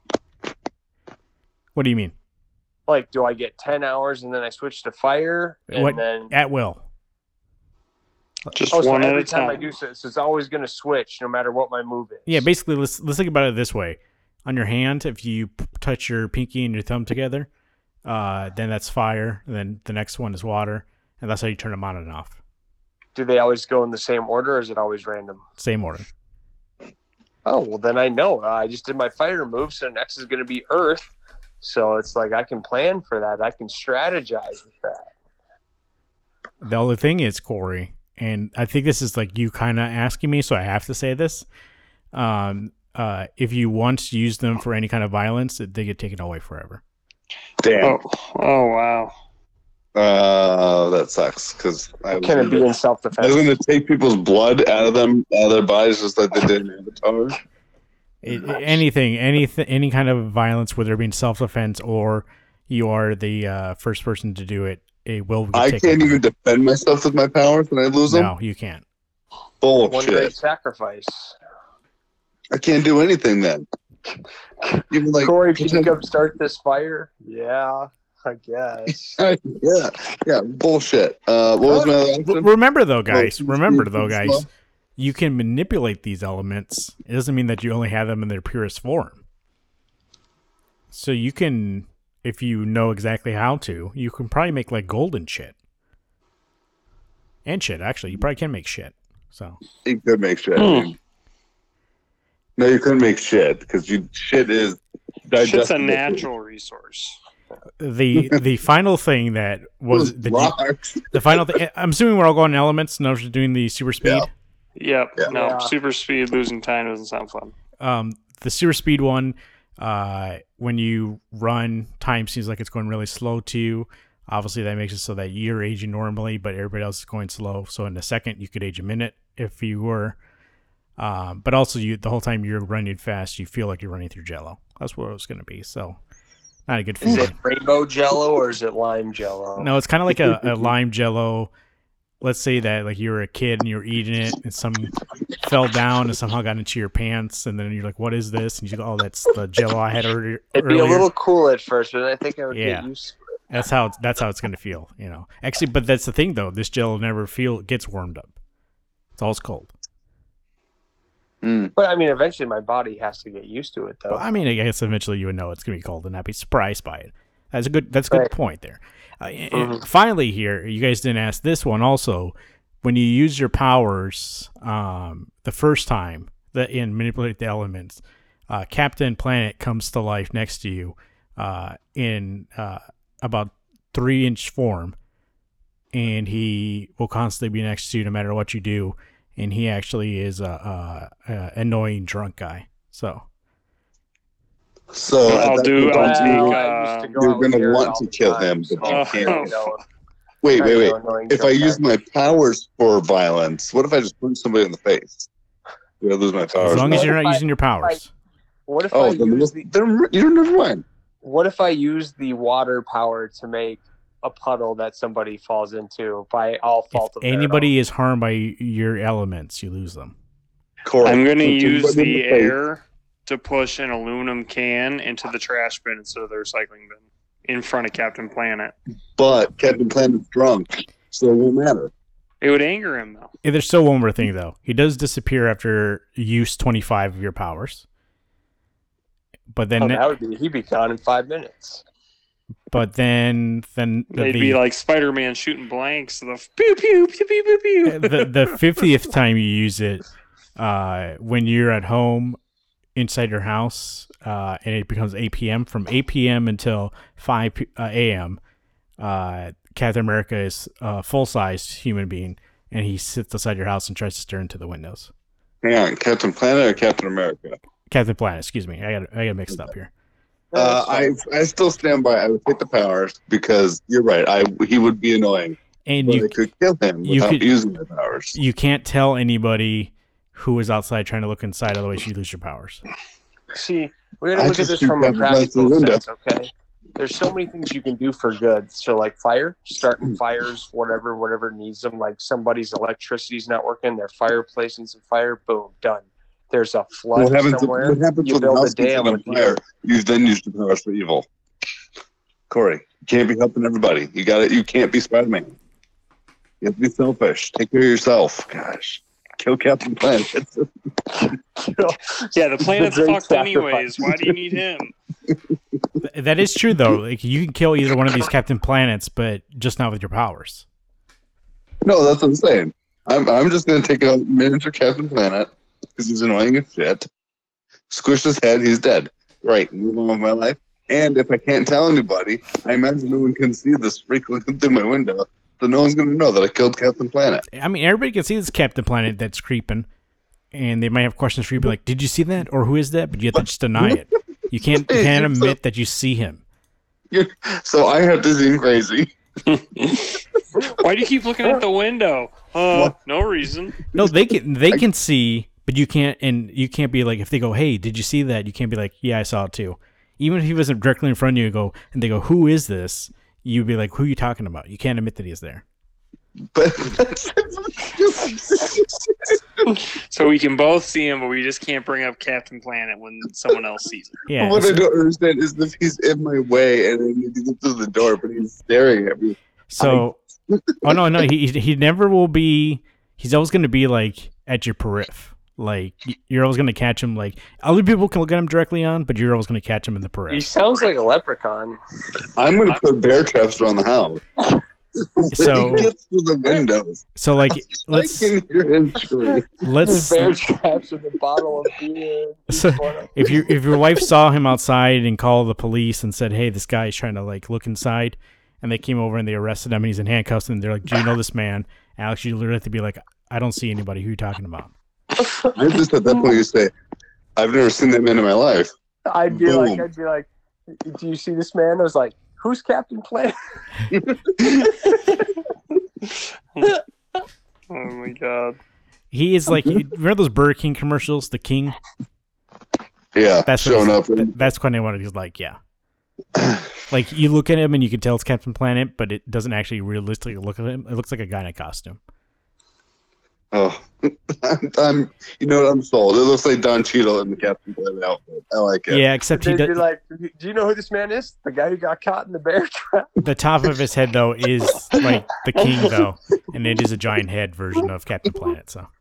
What do you mean? Like, do I get 10 hours and then I switch to fire? And What? then At will. Just so one at every a time time. I do so it's always going to switch no matter what my move is. Yeah, basically, let's think about it this way. On your hand, if you touch your pinky and your thumb together, then that's fire. And then the next one is water, and that's how you turn them on and off. Do they always go in the same order, or is it always random? Same order. Oh, well, then I know. I just did my fire move, so next is going to be earth. So it's like I can plan for that. I can strategize with that. The only thing is, Corey, and I think this is like you kind of asking me, so I have to say this. If you once use them for any kind of violence, they get taken away forever. Damn. Oh wow. That sucks because Can it be in self-defense? I was going to take people's blood out of their bodies just like they did in Avatar. Any kind of violence, whether it be in self-defense or you are the first person to do it, it will get I taken can't away. even defend myself with my powers when I lose them. No, you can't. One great Bullshit. sacrifice. I can't do anything then. Even like Corey, can you come start this fire? Yeah, I guess. yeah, bullshit. What was my other option? Remember though, guys. Well, You can manipulate these elements. It doesn't mean that you only have them in their purest form. So you can, if you know exactly how to, you can probably make like golden shit. And shit, actually. You probably can make shit. So You could make shit. Dude. No, you couldn't make shit because shit is Shit's a digestible. natural resource. the final thing that was Rocks. the final thing. I'm assuming we're all going elements. No, we're doing the super speed. Yep. Yeah. No, Yeah. super speed losing time doesn't sound fun. The super speed one, when you run, time seems like it's going really slow to you. Obviously, that makes it so that you're aging normally, but everybody else is going slow. So in a second, you could age a minute if you were. But also, the whole time you're running fast, you feel like you're running through Jello. That's what it was going to be. So not a good Is feeling. it rainbow jello or is it lime jello? No, it's kind of like a lime Jello. Let's say that like you were a kid and you were eating it, and some fell down and somehow got into your pants, and then you're like, "What is this?" And you go, "Oh, that's the Jello I had earlier." It'd be a little cool at first, but I think I would Yeah. get used to it. That's how it's gonna feel, you know. Actually, but that's the thing though. This Jello never gets warmed up. It's always cold. But I mean, eventually my body has to get used to it, though. Well, I mean, I guess eventually you would know it's gonna be cold and not be surprised by it. That's a good Right. point there. And finally, here you guys didn't ask this one also. When you use your powers, the first time in manipulate the elements, Captain Planet comes to life next to you, in about 3-inch form, and he will constantly be next to you no matter what you do. and he actually is a annoying drunk guy. So I'll at that do- point, I'll don't take, you- I used to go you're out gonna there want all to the kill time, him, but so, you can't. you know, Wait. annoying If I drunk use guy. my powers for violence, what if I just punch somebody in the face? Do I lose my powers? as long as now? you're not If I- using your powers. What if Oh, I then use the you don't never mind. What if I use the water power to make a puddle that somebody falls into by all If fault of their anybody is harmed by your elements, you lose them. Corey, I'm going to punch use everybody in the face. air to push an aluminum can into the trash bin instead of the recycling bin in front of Captain Planet. But Captain Planet's drunk, so it won't matter. It would anger him, though. Yeah, there's still one more thing though. He does disappear after use 25 of your powers. But then, he'd be gone in 5 minutes. but then They'd be like Spider-Man shooting blanks. The pew pew pew pew pew pew. the 50th time you use it, when you're at home inside your house, and it becomes 8 p.m. From 8 p.m. until 5 a.m., Captain America is a full-sized human being, and he sits outside your house and tries to stare into the windows. Hang on, Captain Planet or Captain America? Captain Planet, excuse me. I got mixed up here. I still stand by. I would take the powers because you're right. He would be annoying, And but you I could kill him you without could- using my powers. you can't tell anybody who is outside trying to look inside, otherwise you lose your powers. See, we got to I look at just this shoot from a Captain Planet through practical the window. sense, okay? There's so many things you can do for good. So, like fire, starting fires, whatever needs them. Like somebody's electricity's not working, their fireplace needs some fire, boom, done. There's a flood What happens, somewhere. what happens you when the build a house gets dam on with fire? You then use the powers for evil. Corey, you can't be helping everybody. You got it. You can't be Spider-Man. You have to be selfish. Take care of yourself. Gosh, kill Captain Planet. Yeah, the planet's great fucked sacrifice. anyways. Why do you need him? That is true, though. Like, you can kill either one of these Captain Planets, but just not with your powers. No, that's what I'm saying. I'm just gonna take out miniature Captain Planet because he's annoying as shit. Squish his head, he's dead. Right, move on with my life. And if I can't tell anybody, I imagine no one can see this freak looking through my window, so no one's gonna know that I killed Captain Planet. I mean, everybody can see this Captain Planet that's creeping, and they might have questions for you, like, did you see that? Or who is that? But you have to just deny it. You can't admit that you see him. So I have to seem crazy. Why do you keep looking at the window? No reason. No, they can see, but you can't, and you can't be like, if they go, hey, did you see that? You can't be like, yeah, I saw it too. Even if he wasn't directly in front of you, and they go, who is this? You'd be like, who are you talking about? You can't admit that he's there. But So we can both see him, but we just can't bring up Captain Planet when someone else sees him. Yeah. what I don't understand is if he's in my way and I need to get through the door, but he's staring at me. So, oh no, he never will be. He's always going to be like at your periph. Like you're always going to catch him. Like other people can look at him directly on, but you're always going to catch him in the He periph. sounds like a leprechaun. I'm gonna put bear traps around the house. So- he gets through the windows. So like I let's can hear him scream. let's Bear traps with a bottle of beer. So, if your wife saw him outside and called the police and said, "Hey, this guy's trying to like look inside," and they came over and they arrested him and he's in handcuffs and they're like, "Do you know this man?" Alex, you literally have to be like, "I don't see anybody. Who are you talking about?" I just at that point you say, I've never seen that man in my life. I'd be Boom. like, do you see this man? I was like, who's Captain Planet? Oh my god. He is like, remember those Burger King commercials? The King. Yeah, That's what showing he's- up. That's kind of what he's like. Yeah. Like you look at him and you can tell it's Captain Planet, but it doesn't actually realistically look at him. It looks like a guy in a costume. Oh, I'm. You know what? I'm sold. It looks like Don Cheadle in the Captain Planet outfit. I like it. Yeah, except he They'd be does. like, do you know who this man is? The guy who got caught in the bear trap. The top of his head though is like the King though, and it is a giant head version of Captain Planet. So.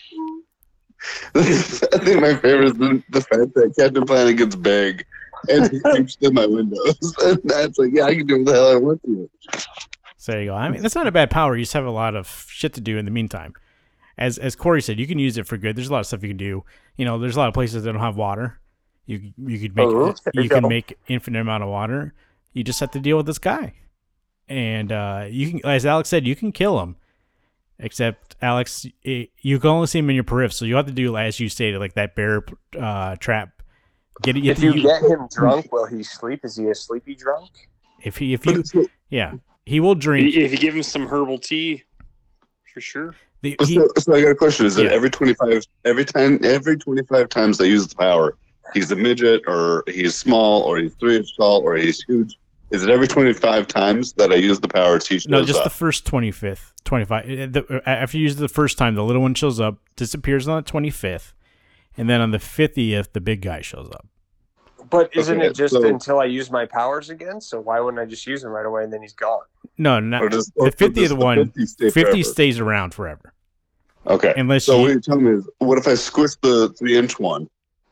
I think my favorite is the fact that Captain Planet gets big and he creeps through my windows. And that's like, yeah, I can do what the hell I want to. So there you go. I mean, that's not a bad power. You just have a lot of shit to do in the meantime. As Corey said, you can use it for good. There's a lot of stuff you can do. You know, there's a lot of places that don't have water. You could make Oh, there you you can go. make infinite amount of water. You just have to deal with this guy, and you can, as Alex said, you can kill him. Except, Alex, you can only see him in your periph, so you have to do, as you stated, like that bear trap. If you get him drunk, will he sleep? Is he a sleepy drunk? If you, he will drink. If you give him some herbal tea, for sure. So I got a question: is it every 25 times I use the power, he's a midget, or he's small, or he's 3 inch tall, or he's huge? Is it every 25 times that I use the power? No, just the first 25. After you use it the first time, the little one shows up, disappears on the 25th, and then on the 50th, the big guy shows up. But isn't it just until I use my powers again? So why wouldn't I just use him right away and then he's gone? No, not the 50th one. 50 stays around forever. Okay. What you're telling me is, what if I squish the 3 inch one?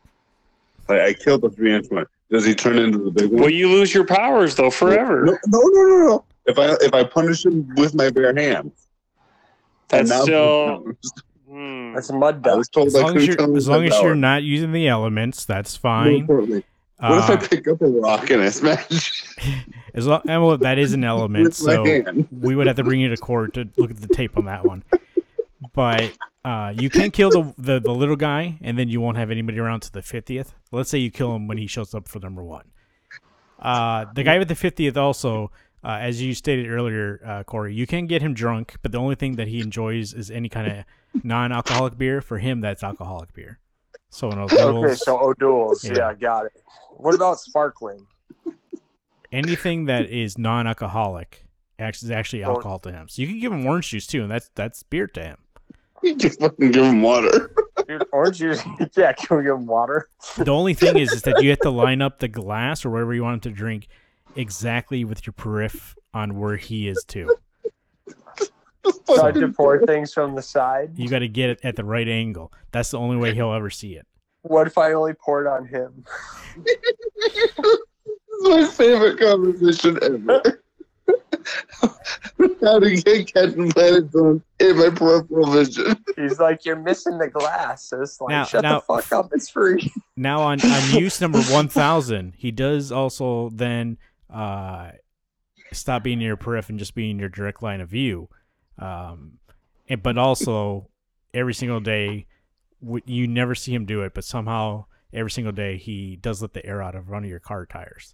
I killed the 3 inch one. Does he turn into the big one? Well, you lose your powers though forever. No. If I punish him with my bare hands, that's still. That's a mud duck. As long as you're not using the elements, that's fine. What if I pick up a rock and I smash? That is an element, so we would have to bring you to court to look at the tape on that one. But you can kill the little guy, and then you won't have anybody around to the 50th. Let's say you kill him when he shows up for number 1. The guy with the 50th also, as you stated earlier, Corey, you can get him drunk, but the only thing that he enjoys is any kind of non-alcoholic beer. For him, that's alcoholic beer. So O'Doul's. Okay, so O'Doul's. Yeah, got it. What about sparkling? Anything that is non-alcoholic is actually alcohol to him. So you can give him orange juice too, and that's beer to him. You just fucking give him water. Dude, orange juice. Yeah, can we give him water? The only thing is that you have to line up the glass or whatever you want him to drink exactly with your periph on where he is too. So I have to pour things from the side. You got to get it at the right angle. That's the only way he'll ever see it. What if I only pour it on him? This is my favorite conversation ever. How to get Captain Planet drunk in my peripheral vision. He's like, you're missing the glass. It's like, shut the fuck up. It's free. Now on use number 1000, he does also then stop being in your periph and just be in your direct line of view. But also every single day, you never see him do it, but somehow every single day he does let the air out of one of your car tires.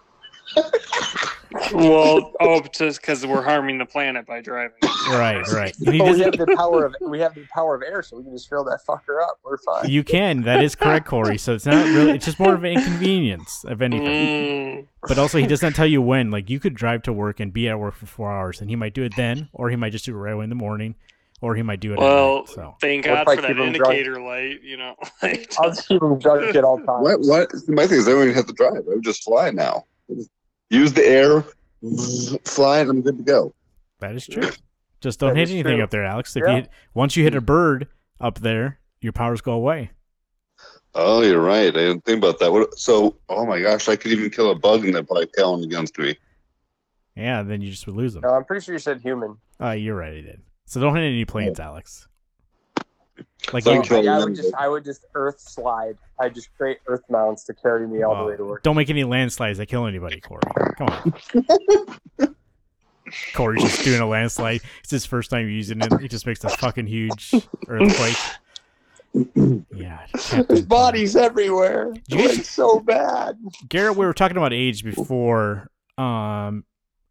Well, just because we're harming the planet by driving. Right. We have the power of air, so we can just fill that fucker up. We're fine. You can. That is correct, Corey. So it's not really. It's just more of an inconvenience, if anything. But also, he does not tell you when. Like, you could drive to work and be at work for 4 hours, and he might do it then, or he might just do it right away in the morning, or he might do it. Well, at night, so. Thank God for that indicator light. You know, I'll just keep him drunk at all times. What? My thing is, I don't even have to drive. I would just fly now. Use the air, fly, and I'm good to go. That is true. Just don't hit anything up there, Alex. Once you hit a bird up there, your powers go away. Oh, you're right. I didn't think about that. Oh my gosh, I could even kill a bug and they'd probably tell against me. Yeah, then you just would lose them. No, I'm pretty sure you said human. You're right, I did. So don't hit any planes, Alex. Like I would just earth slide. I just create earth mounts to carry me all the way to work. Don't make any landslides that kill anybody, Corey. Come on. Corey's just doing a landslide. It's his first time using it. It just makes a fucking huge earthquake. Yeah. There's bodies everywhere. It's so bad. Garrett, we were talking about age before. Were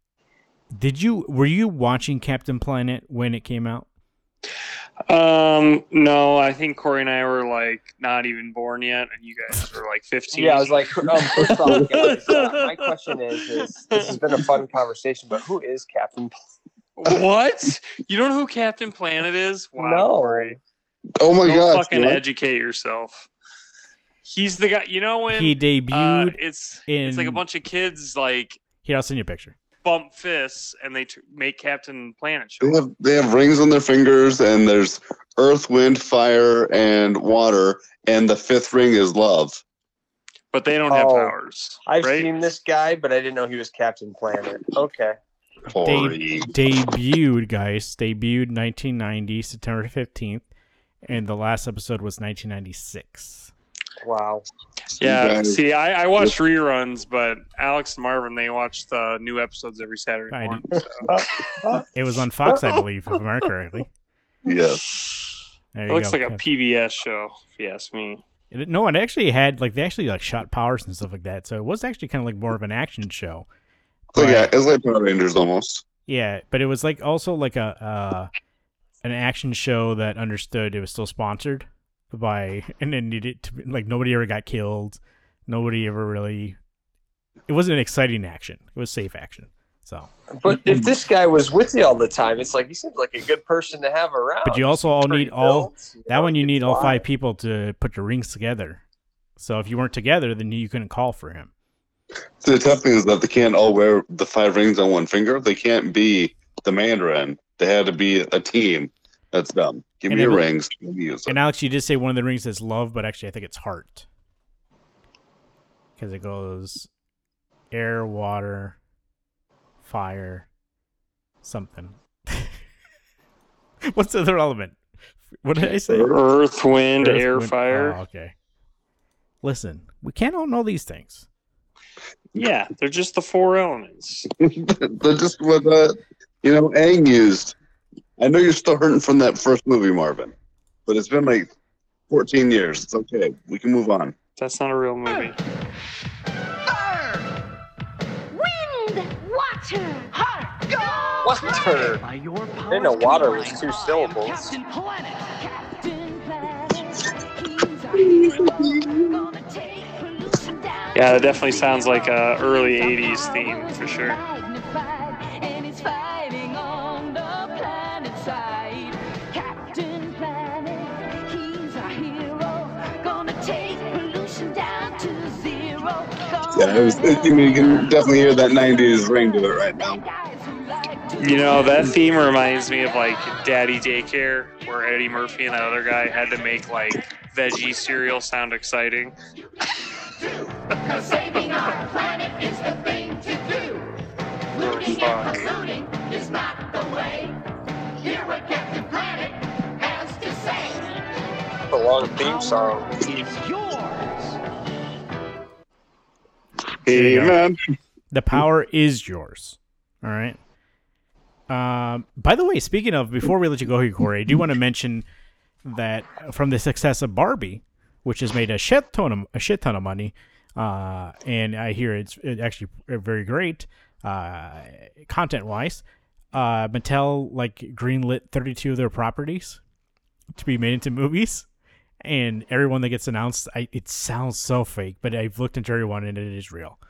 you watching Captain Planet when it came out? No, I think Corey and I were like not even born yet, and you guys were like 15. Yeah, I was like, first off, guys, my question is this has been a fun conversation, but who is Captain Planet? What? You don't know who Captain Planet is? Wow, no. Corey. Oh my God! Fucking educate yourself. He's the guy. You know when he debuted? It's like a bunch of kids like. Here, I'll send you a picture. Bump fists and they make Captain Planet show. They have rings on their fingers, and there's earth, wind, fire, and water, and the 5th ring is love. But they don't have powers. I've seen this guy, but I didn't know he was Captain Planet. Okay. Debuted 1990, September 15th, and the last episode was 1996. Wow. Yeah, see, I watched reruns, but Alex and Marvin, they watched the new episodes every Saturday morning. So. It was on Fox, I believe, if I remember correctly. Yes. There It you looks go. like a PBS show, if you ask me. No, it actually had they actually shot powers and stuff like that. So it was actually kind of like more of an action show. So yeah, But- it's like Power Rangers almost. Yeah, but it was like also like an action show that understood it was still sponsored by, and then needed to like nobody ever got killed, nobody ever really. It wasn't an exciting action. It was safe action. So, But if this guy was with you all the time, it's like he seems like a good person to have around. but you also all Pretty need all built, that one. You can need all fly. 5 people to put your rings together. So if you weren't together, then you couldn't call for him. So the tough thing is that they can't all wear the 5 rings on one finger. They can't be the Mandarin. They had to be a team. That's dumb. Give And me your it- rings. Let me use And them. Alex, you did say one of the rings is love, but actually I think it's heart. Because it goes air, water, fire, something. What's the other element? What did I say? Earth, wind, Earth, air, wind- fire. Oh, okay. Listen, we can't all know these things. Yeah, they're just the 4 elements. They're just what Aang used. I know you're still hurting from that first movie, Marvin, but it's been like 14 years. It's okay. We can move on. That's not a real movie. Wind, water, heart, go! Water. By your I didn't know water was 2 syllables. Captain Planet. Captain Planet, he's our hero. Gonna take pollution down. Yeah, that definitely sounds like a early 80s theme for sure. Magnified, and it's fighting on the planet side. Captain Planet, he's our hero. Gonna take pollution down to 0. You can definitely hear that 90s ring to it right now. You know, that theme reminds me of like Daddy Daycare, where Eddie Murphy and that other guy had to make like veggie cereal sound exciting. Cause saving our planet is the thing to do. Looting and polluting is not the way. Hear what Captain Planet has to say. A long theme song. It's yours. Hey, you go. man. The power is yours. All right. By the way, speaking of, before we let you go here, Corey, I do want to mention that from the success of Barbie, which has made a shit ton of money, and I hear it's actually very great content wise. Mattel greenlit 32 of their properties to be made into movies, and everyone that gets announced, it sounds so fake, but I've looked into everyone and it is real.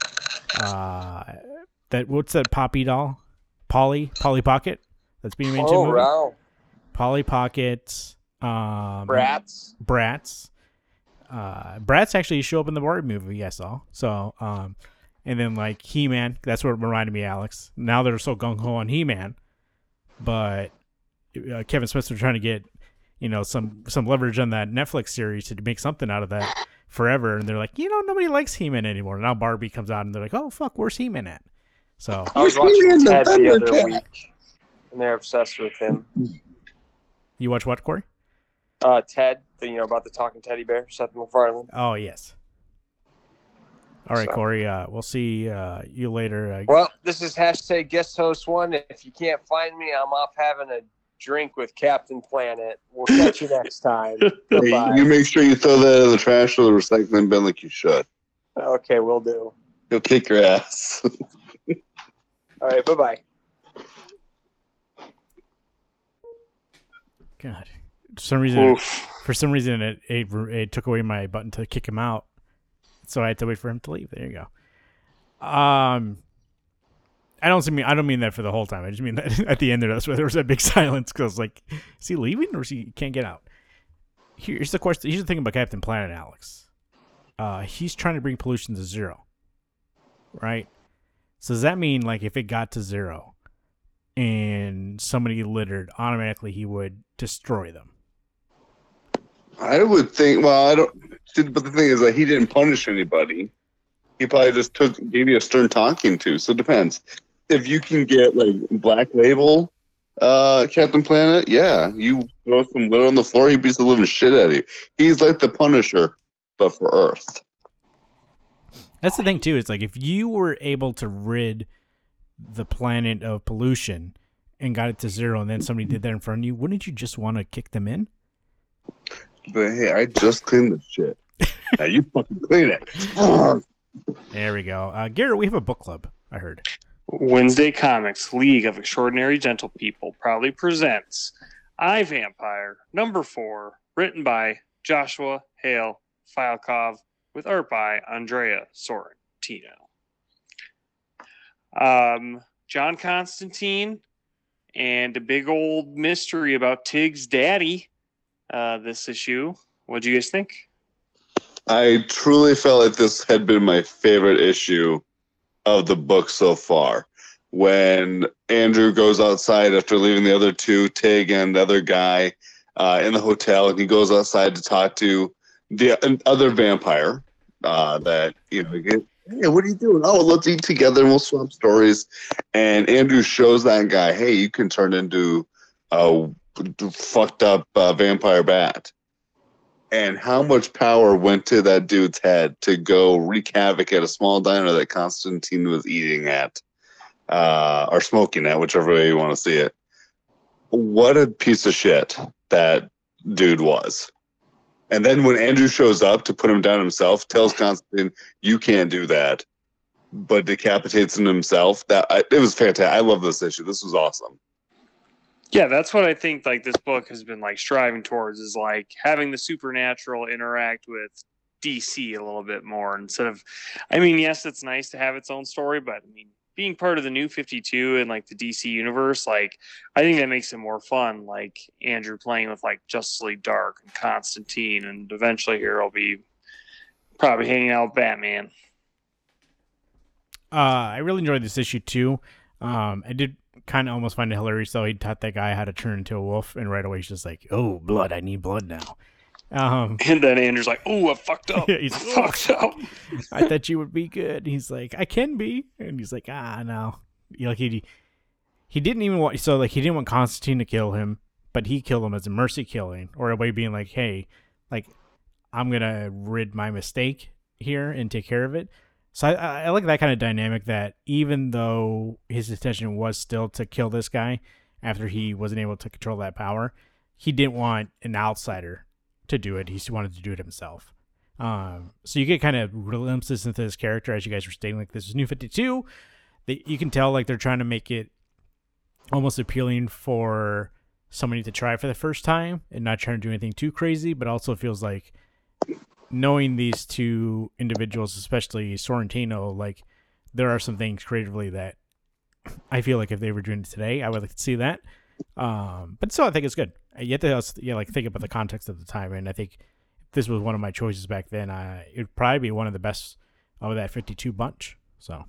What's that Poppy doll? Polly Pocket that's being made into a Oh, movie. wow. Polly Pocket, Bratz. Bratz actually show up in the Barbie movie I saw. So, and then like He-Man, that's what reminded me, Alex. Now they're so gung ho on He-Man, but Kevin Smith's been trying to get some leverage on that Netflix series to make something out of that forever, and they're like, nobody likes He-Man anymore. Now Barbie comes out, and they're like, oh fuck, where's He-Man at? So I was Where's watching He-Man the Ted the other Thundercat? week, and they're obsessed with him. you watch what, Corey? Ted, about the talking teddy bear, Seth MacFarlane. Oh yes. All right, So- Corey. We'll see you later. Well, this is hashtag guest host 1. If you can't find me, I'm off having a drink with Captain Planet. We'll catch you next time. Hey, Goodbye. you make sure you throw that in the trash or the recycling bin like you should. Okay, we'll do. He'll kick your ass. All right, bye-bye. God, for some reason, it took away my button to kick him out, so I had to wait for him to leave. There you go. I don't mean that for the whole time. I just mean that at the end there was that big silence because like, is he leaving or can't get out? Here's the question. Here's the thing about Captain Planet, Alex. He's trying to bring pollution to 0, right? So does that mean like if it got to 0 and somebody littered, automatically he would destroy them? I would think. Well, I don't. But the thing is that he didn't punish anybody. He probably just gave you a stern talking to. So it depends. If you can get like Black Label, Captain Planet, yeah, you throw some litter on the floor, he beats the living shit out of you. He's like the Punisher, but for Earth. That's the thing too. It's like if you were able to rid the planet of pollution and got it to 0, and then somebody did that in front of you, wouldn't you just want to kick them in? But hey, I just cleaned this shit. Now you fucking clean it. There we go. Garrett, we have a book club, I heard. Wednesday Comics League of Extraordinary Gentle People proudly presents I, Vampire, number 4, written by Joshua Hale Filekov, with art by Andrea Sorrentino. John Constantine and a big old mystery about Tig's daddy. This issue. What do you guys think? I truly felt like this had been my favorite issue of the book so far. When Andrew goes outside after leaving the other two, Tig and the other guy, in the hotel, and he goes outside to talk to the other vampire. That hey, what are you doing? Oh, let's eat together and we'll swap stories. And Andrew shows that guy, hey, you can turn into a fucked up vampire bat. And how much power went to that dude's head to go wreak havoc at a small diner that Constantine was eating at, or smoking at, whichever way you want to see it. What a piece of shit that dude was. And then when Andrew shows up to put him down himself, tells Constantine, you can't do that, but decapitates him himself. It was fantastic. I love this issue. This was awesome. Yeah, that's what I think like this book has been like striving towards, is like having the supernatural interact with DC a little bit more instead of, I mean, yes, it's nice to have its own story, but I mean, being part of the New 52 and like the DC universe, like I think that makes it more fun. Like Andrew playing with like Justice League Dark and Constantine, and eventually here I'll be probably hanging out with Batman. I really enjoyed this issue too. I did kind of almost find it hilarious though. He taught that guy how to turn into a wolf, and right away he's just like, "Oh, blood! I need blood now." And then Andrew's like, "Oh, I fucked up. He's I fucked up." I thought you would be good. He's like, "I can be," and he's like, no. Like he didn't even want. So like he didn't want Constantine to kill him, but he killed him as a mercy killing, or a way of being like, "Hey, like I'm gonna rid my mistake here and take care of it." So I like that kind of dynamic, that even though his intention was still to kill this guy after he wasn't able to control that power, he didn't want an outsider to do it. He wanted to do it himself. So you get kind of glimpses into this character, as you guys were stating, like this is New 52. You can tell like they're trying to make it almost appealing for somebody to try for the first time and not trying to do anything too crazy, but also feels like, knowing these two individuals, especially Sorrentino, like there are some things creatively that I feel like if they were doing it today, I would like to see that. But still, I think it's good. You have to like think about the context of the time, and I think if this was one of my choices back then, it'd probably be one of the best of that 52 bunch. So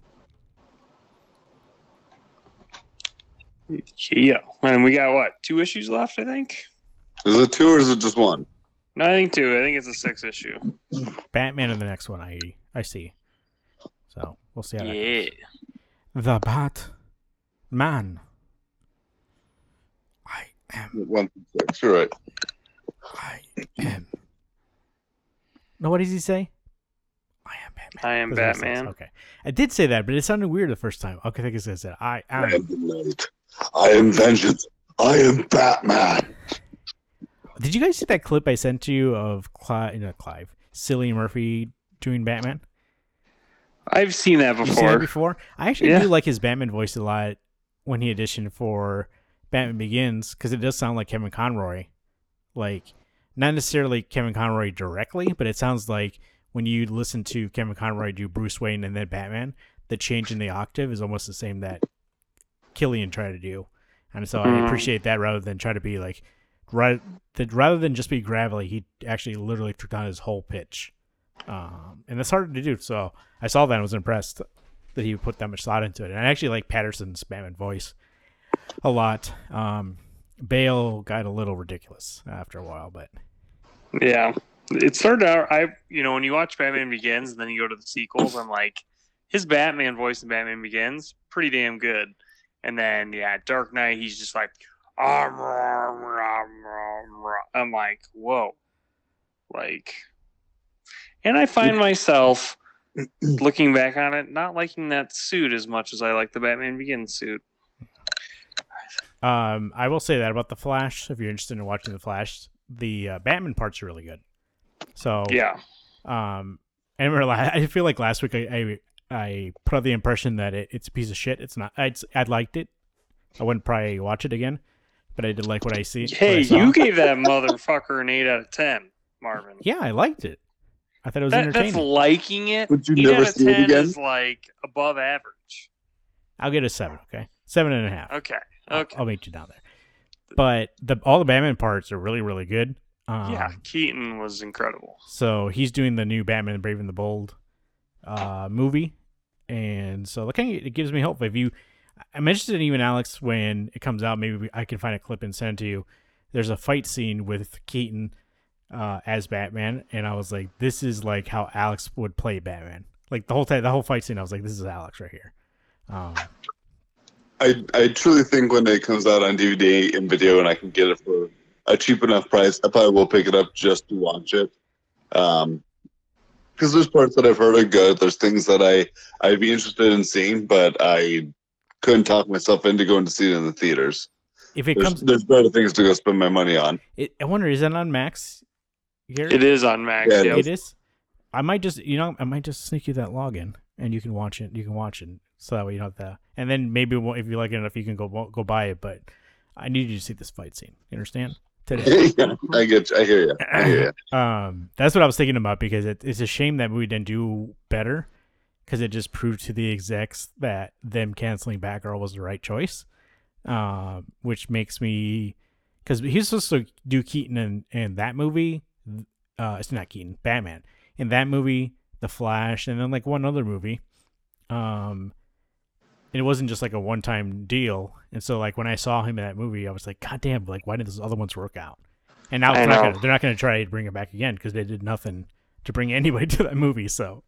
Yeah, and we got what, 2 issues left? I think. Is it 2 or is it just 1? No, I think 2. I think it's a 6 issue. Batman in the next one, I see. So we'll see how that Yeah. goes. The Batman. I am. 1 through 6. You're right. I am. No, what does he say? I am Batman. I am That's what he says. Batman. Okay. I did say that, but it sounded weird the first time. Okay, I think I said I I am. am the light. I am vengeance. I am Batman. Did you guys see that clip I sent to you of Cillian Murphy doing Batman? I've seen that You seen that before. before? I actually do like his Batman voice a lot when he auditioned for Batman Begins, because it does sound like Kevin Conroy. Like, not necessarily Kevin Conroy directly, but it sounds like when you listen to Kevin Conroy do Bruce Wayne and then Batman, the change in the octave is almost the same that Cillian tried to do. And so I appreciate that, rather than try to be like, rather than just be gravelly, he actually literally took down his whole pitch. And that's hard to do. So I saw that and was impressed that he put that much thought into it. And I actually like Patterson's Batman voice a lot. Bale got a little ridiculous after a while, but Yeah. It started out, when you watch Batman Begins and then you go to the sequels, I'm like, his Batman voice in Batman Begins, pretty damn good. And then, Dark Knight, he's just like, I'm like, whoa. Like, and I find myself looking back on it, not liking that suit as much as I like the Batman Begins suit. I will say that about the Flash. If you're interested in watching the Flash, the Batman parts are really good. So Yeah. and remember, I feel like last week I put out the impression that it's a piece of shit. It's not. I liked it. I wouldn't probably watch it again, but I did like what I see. Hey, what I saw. you gave that motherfucker an 8 out of 10, Marvin. Yeah, I liked it. I thought it was That's entertaining. liking it. Would you 8 never out of see it 10 again? is like above average. I'll get a 7. Okay, 7.5. Okay. Okay. I'll meet you down there. But all the Batman parts are really, really good. Yeah, Keaton was incredible. So he's doing the new Batman Brave and the Bold movie, and so it gives me hope. I'm interested in, even Alex, when it comes out, maybe I can find a clip and send it to you. There's a fight scene with Keaton as Batman, and I was like, this is like how Alex would play Batman. Like the whole fight scene, I was like, this is Alex right here. I truly think when it comes out on DVD and video and I can get it for a cheap enough price, I probably will pick it up just to watch it. Because there's parts that I've heard are good. There's things that I'd be interested in seeing, but I couldn't talk myself into going to see it in the theaters. If it There's better things to go spend my money on. I wonder, is that on Max? Gary? It is on Max. Yeah, Yeah, It is. I might just sneak you that login, and you can watch it. You can watch it, so that way you don't have to. And then maybe if you like it enough, you can go buy it. But I need you to see this fight scene. You understand? Today. Yeah, I hear you. That's what I was thinking about, because it's a shame that movie didn't do better, because it just proved to the execs that them canceling Batgirl was the right choice. Which makes me, because he's supposed to do Keaton in that movie. It's not Keaton, Batman in that movie, The Flash, and then like one other movie. And it wasn't just like a one-time deal. And so like when I saw him in that movie, I was like, God damn, like why did those other ones work out? And now they're not gonna try to bring it back again, because they did nothing to bring anybody to that movie. So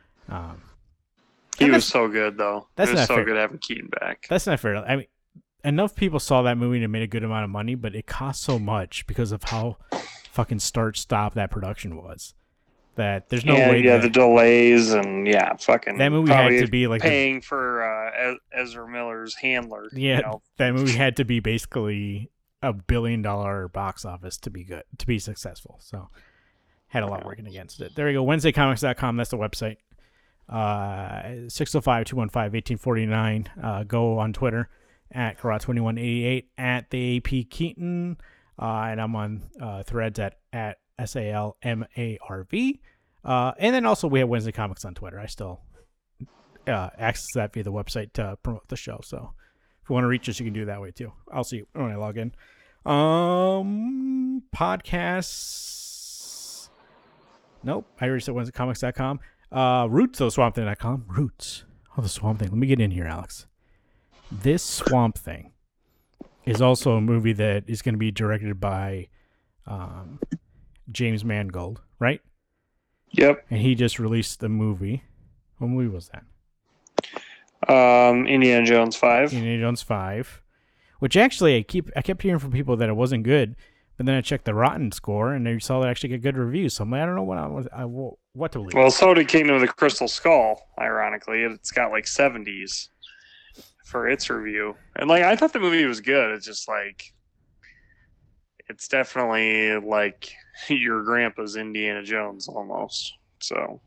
he was so good though. That's it was not so fair. good having Keaton back. That's not fair. I mean, enough people saw that movie and it made a good amount of money, but it cost so much because of how fucking start-stop that production was. That there's no way. Yeah, the delays and fucking. That movie had to be like paying for Ezra Miller's handler. Yeah, that movie had to be basically $1 billion box office to be good, to be successful. So had a lot working against it. There you go. WednesdayComics.com. That's the website. 605-215-1849. Go on Twitter at Karate2188 at the AP Keaton. And I'm on threads at SALMARV. And then also we have Wednesday Comics on Twitter. I still access that via the website to promote the show. So if you want to reach us, you can do it that way too. I'll see you when I log in. Podcasts. Nope. I already said WednesdayComics.com. Roots, though, SwampThing.com. Roots. Oh, the Swamp Thing. Let me get in here, Alex. This Swamp Thing is also a movie that is going to be directed by James Mangold, right? Yep. And he just released the movie. What movie was that? Indiana Jones 5. Indiana Jones 5. Which actually, I kept hearing from people that it wasn't good, but then I checked the Rotten score, and I saw it actually get good reviews. So I'm like, I don't know what to believe. Well, so did Kingdom of the Crystal Skull, ironically. It's got like 70s for its review. And like I thought the movie was good. It's just like it's definitely like your grandpa's Indiana Jones almost. So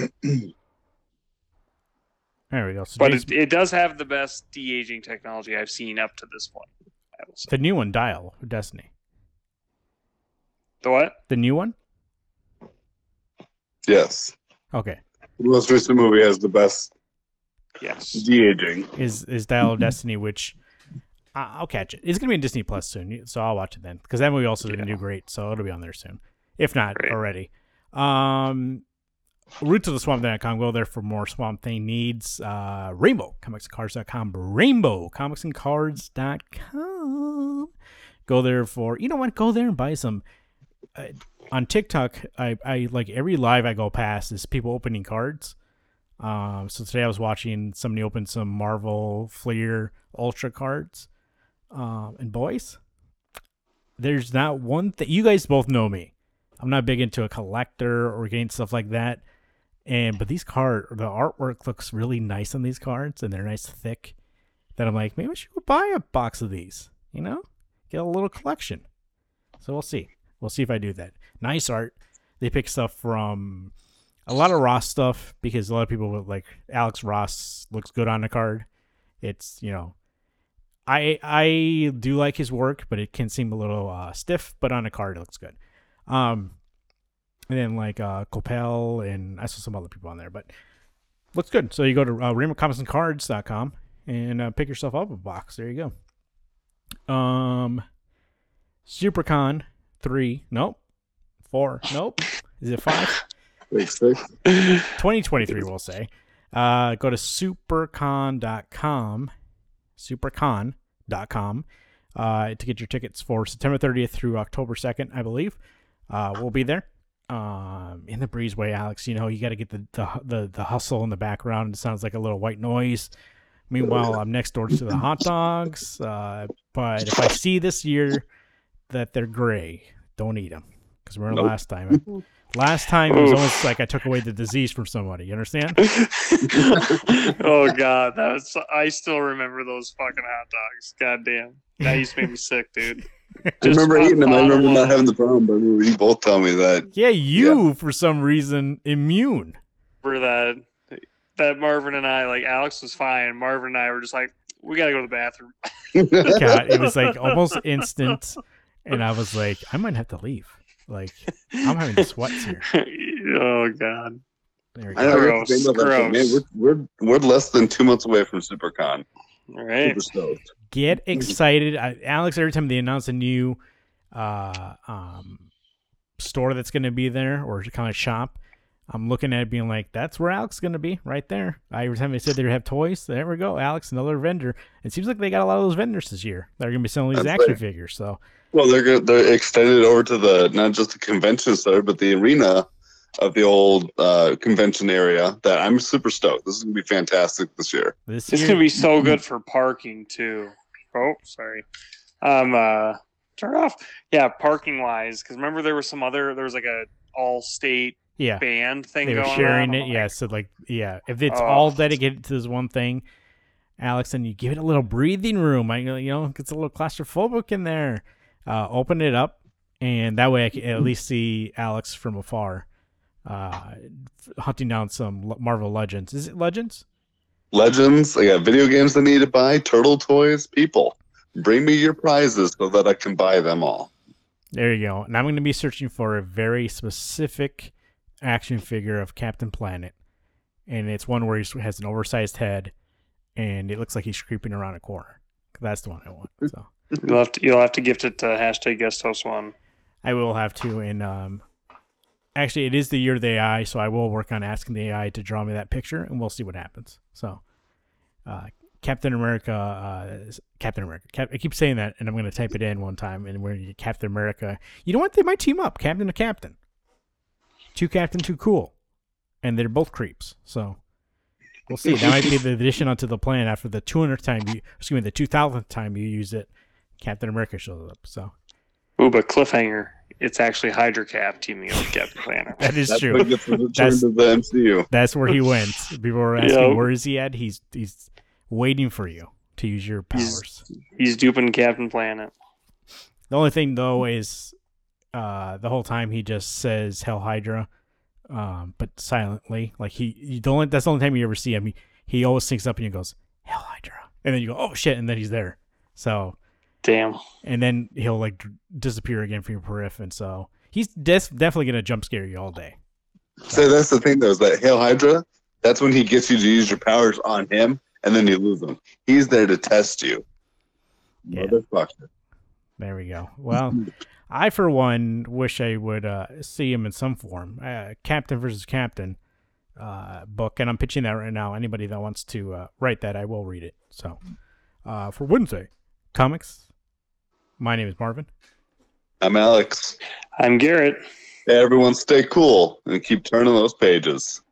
There we go. So but James, it does have the best de-aging technology I've seen up to this point, I will say. the new one, Dial of Destiny. The what? The new one? Yes. Okay. The most recent movie has the best Yes. de-aging. Is Dial of Destiny, which I'll catch it. It's going to be on Disney Plus soon, so I'll watch it then. Because that movie also didn't do great, so it'll be on there soon. If not already. Root to the Swamp.com. Go there for more Swamp Thing needs. Rainbow ComicsandCards.com. Rainbow ComicsandCards.com. Go there for, you know what? Go there and buy some. On TikTok, I like every live I go past is people opening cards. So today I was watching somebody open some Marvel Fleer Ultra cards. And boys, there's not one thing. You guys both know me. I'm not big into a collector or getting stuff like that. But the artwork looks really nice on these cards, and they're nice thick. That I'm like, maybe I should go buy a box of these. get a little collection. So we'll see. We'll see if I do that. Nice art. They pick stuff from a lot of Ross stuff because a lot of people would like Alex Ross looks good on the card. It's, I do like his work, but it can seem a little stiff, but on a card it looks good. And then like Copel, and I saw some other people on there, but looks good. So you go to RaymondComicsandCards.com and pick yourself up a box. There you go. SuperCon 3, nope. 4, nope. Is it 5? 2023, we'll say. Go to supercon.com, supercon.com, to get your tickets for September 30th through October 2nd, I believe. We'll be there. In the breezeway, Alex, you got to get the hustle in the background. It sounds like a little white noise. Meanwhile, I'm next door to the hot dogs. But if I see this year that they're gray, don't eat them. Because remember last time. Last time it was almost like I took away the disease from somebody. You understand? Oh God, I still remember those fucking hot dogs. God damn, that used to make me sick, dude. I remember eating them. I remember not having the problem, but you both tell me that. Yeah, for some reason immune. For that Marvin and I, like Alex was fine. Marvin and I were just like, we gotta go to the bathroom. God, it was like almost instant, and I was like, I might have to leave. Like, I'm having the sweats here. Oh God. There we I go. know, Gross. Man, we're less than 2 months away from SuperCon. All right. Super stoked. Get excited. Alex, every time they announce a new store that's going to be there or kind of shop, I'm looking at it being like, that's where Alex is going to be, right there. Every time they said they would have toys, there we go. Alex, another vendor. It seems like they got a lot of those vendors this year. They're going to be selling these action figures. So, well, they're extended over to not just the convention center, but the arena of the old convention area. That I'm super stoked. This is going to be fantastic this year. It's going to be so good for parking too. Oh, sorry. Turn it off. Yeah, parking wise, because remember there was like a all-state band thing they were going sharing on. it. Yeah, so like, if it's all dedicated to this one thing, Alex, then you give it a little breathing room. It gets a little claustrophobic in there. Open it up, and that way I can at least see Alex from afar, hunting down some Marvel Legends. Is it Legends? Legends. I got video games I need to buy. Turtle toys. People, bring me your prizes so that I can buy them all. There you go. And I'm going to be searching for a very specific action figure of Captain Planet, and it's one where he has an oversized head, and it looks like he's creeping around a corner. That's the one I want. So you'll have to gift it to #GuestHost1. I will have to, and actually, it is the year of the AI, so I will work on asking the AI to draw me that picture, and we'll see what happens. So, Captain America. I keep saying that, and I'm going to type it in one time, and we're going to get Captain America. You know what? They might team up, Captain to Captain. Two Captain, two cool, and they're both creeps. So, we'll see. That might be the addition onto the plan after the 200th time. The 2000th time you use it. Captain America shows up. So. Ooh, but cliffhanger. It's actually Hydra Cap teaming up with Captain Planet. That is true. What gets returned to the MCU. That's where he went. People were asking, where is he at? He's waiting for you to use your powers. He's duping Captain Planet. The only thing, though, is the whole time he just says Hell Hydra, but silently. Like that's the only time you ever see him. He always syncs up and he goes, Hell Hydra. And then you go, oh, shit, and then he's there. So... Damn. And then he'll like disappear again from your periph, and so he's definitely gonna jump scare you all day. So that's the thing, though, is that Hail Hydra. That's when he gets you to use your powers on him, and then you lose them. He's there to test you. Yeah. Motherfucker. There we go. Well, I for one wish I would see him in some form. Captain versus Captain book, and I'm pitching that right now. Anybody that wants to write that, I will read it. So for Wednesday Comics. My name is Marvin. I'm Alex. I'm Garrett. Hey, everyone, stay cool and keep turning those pages.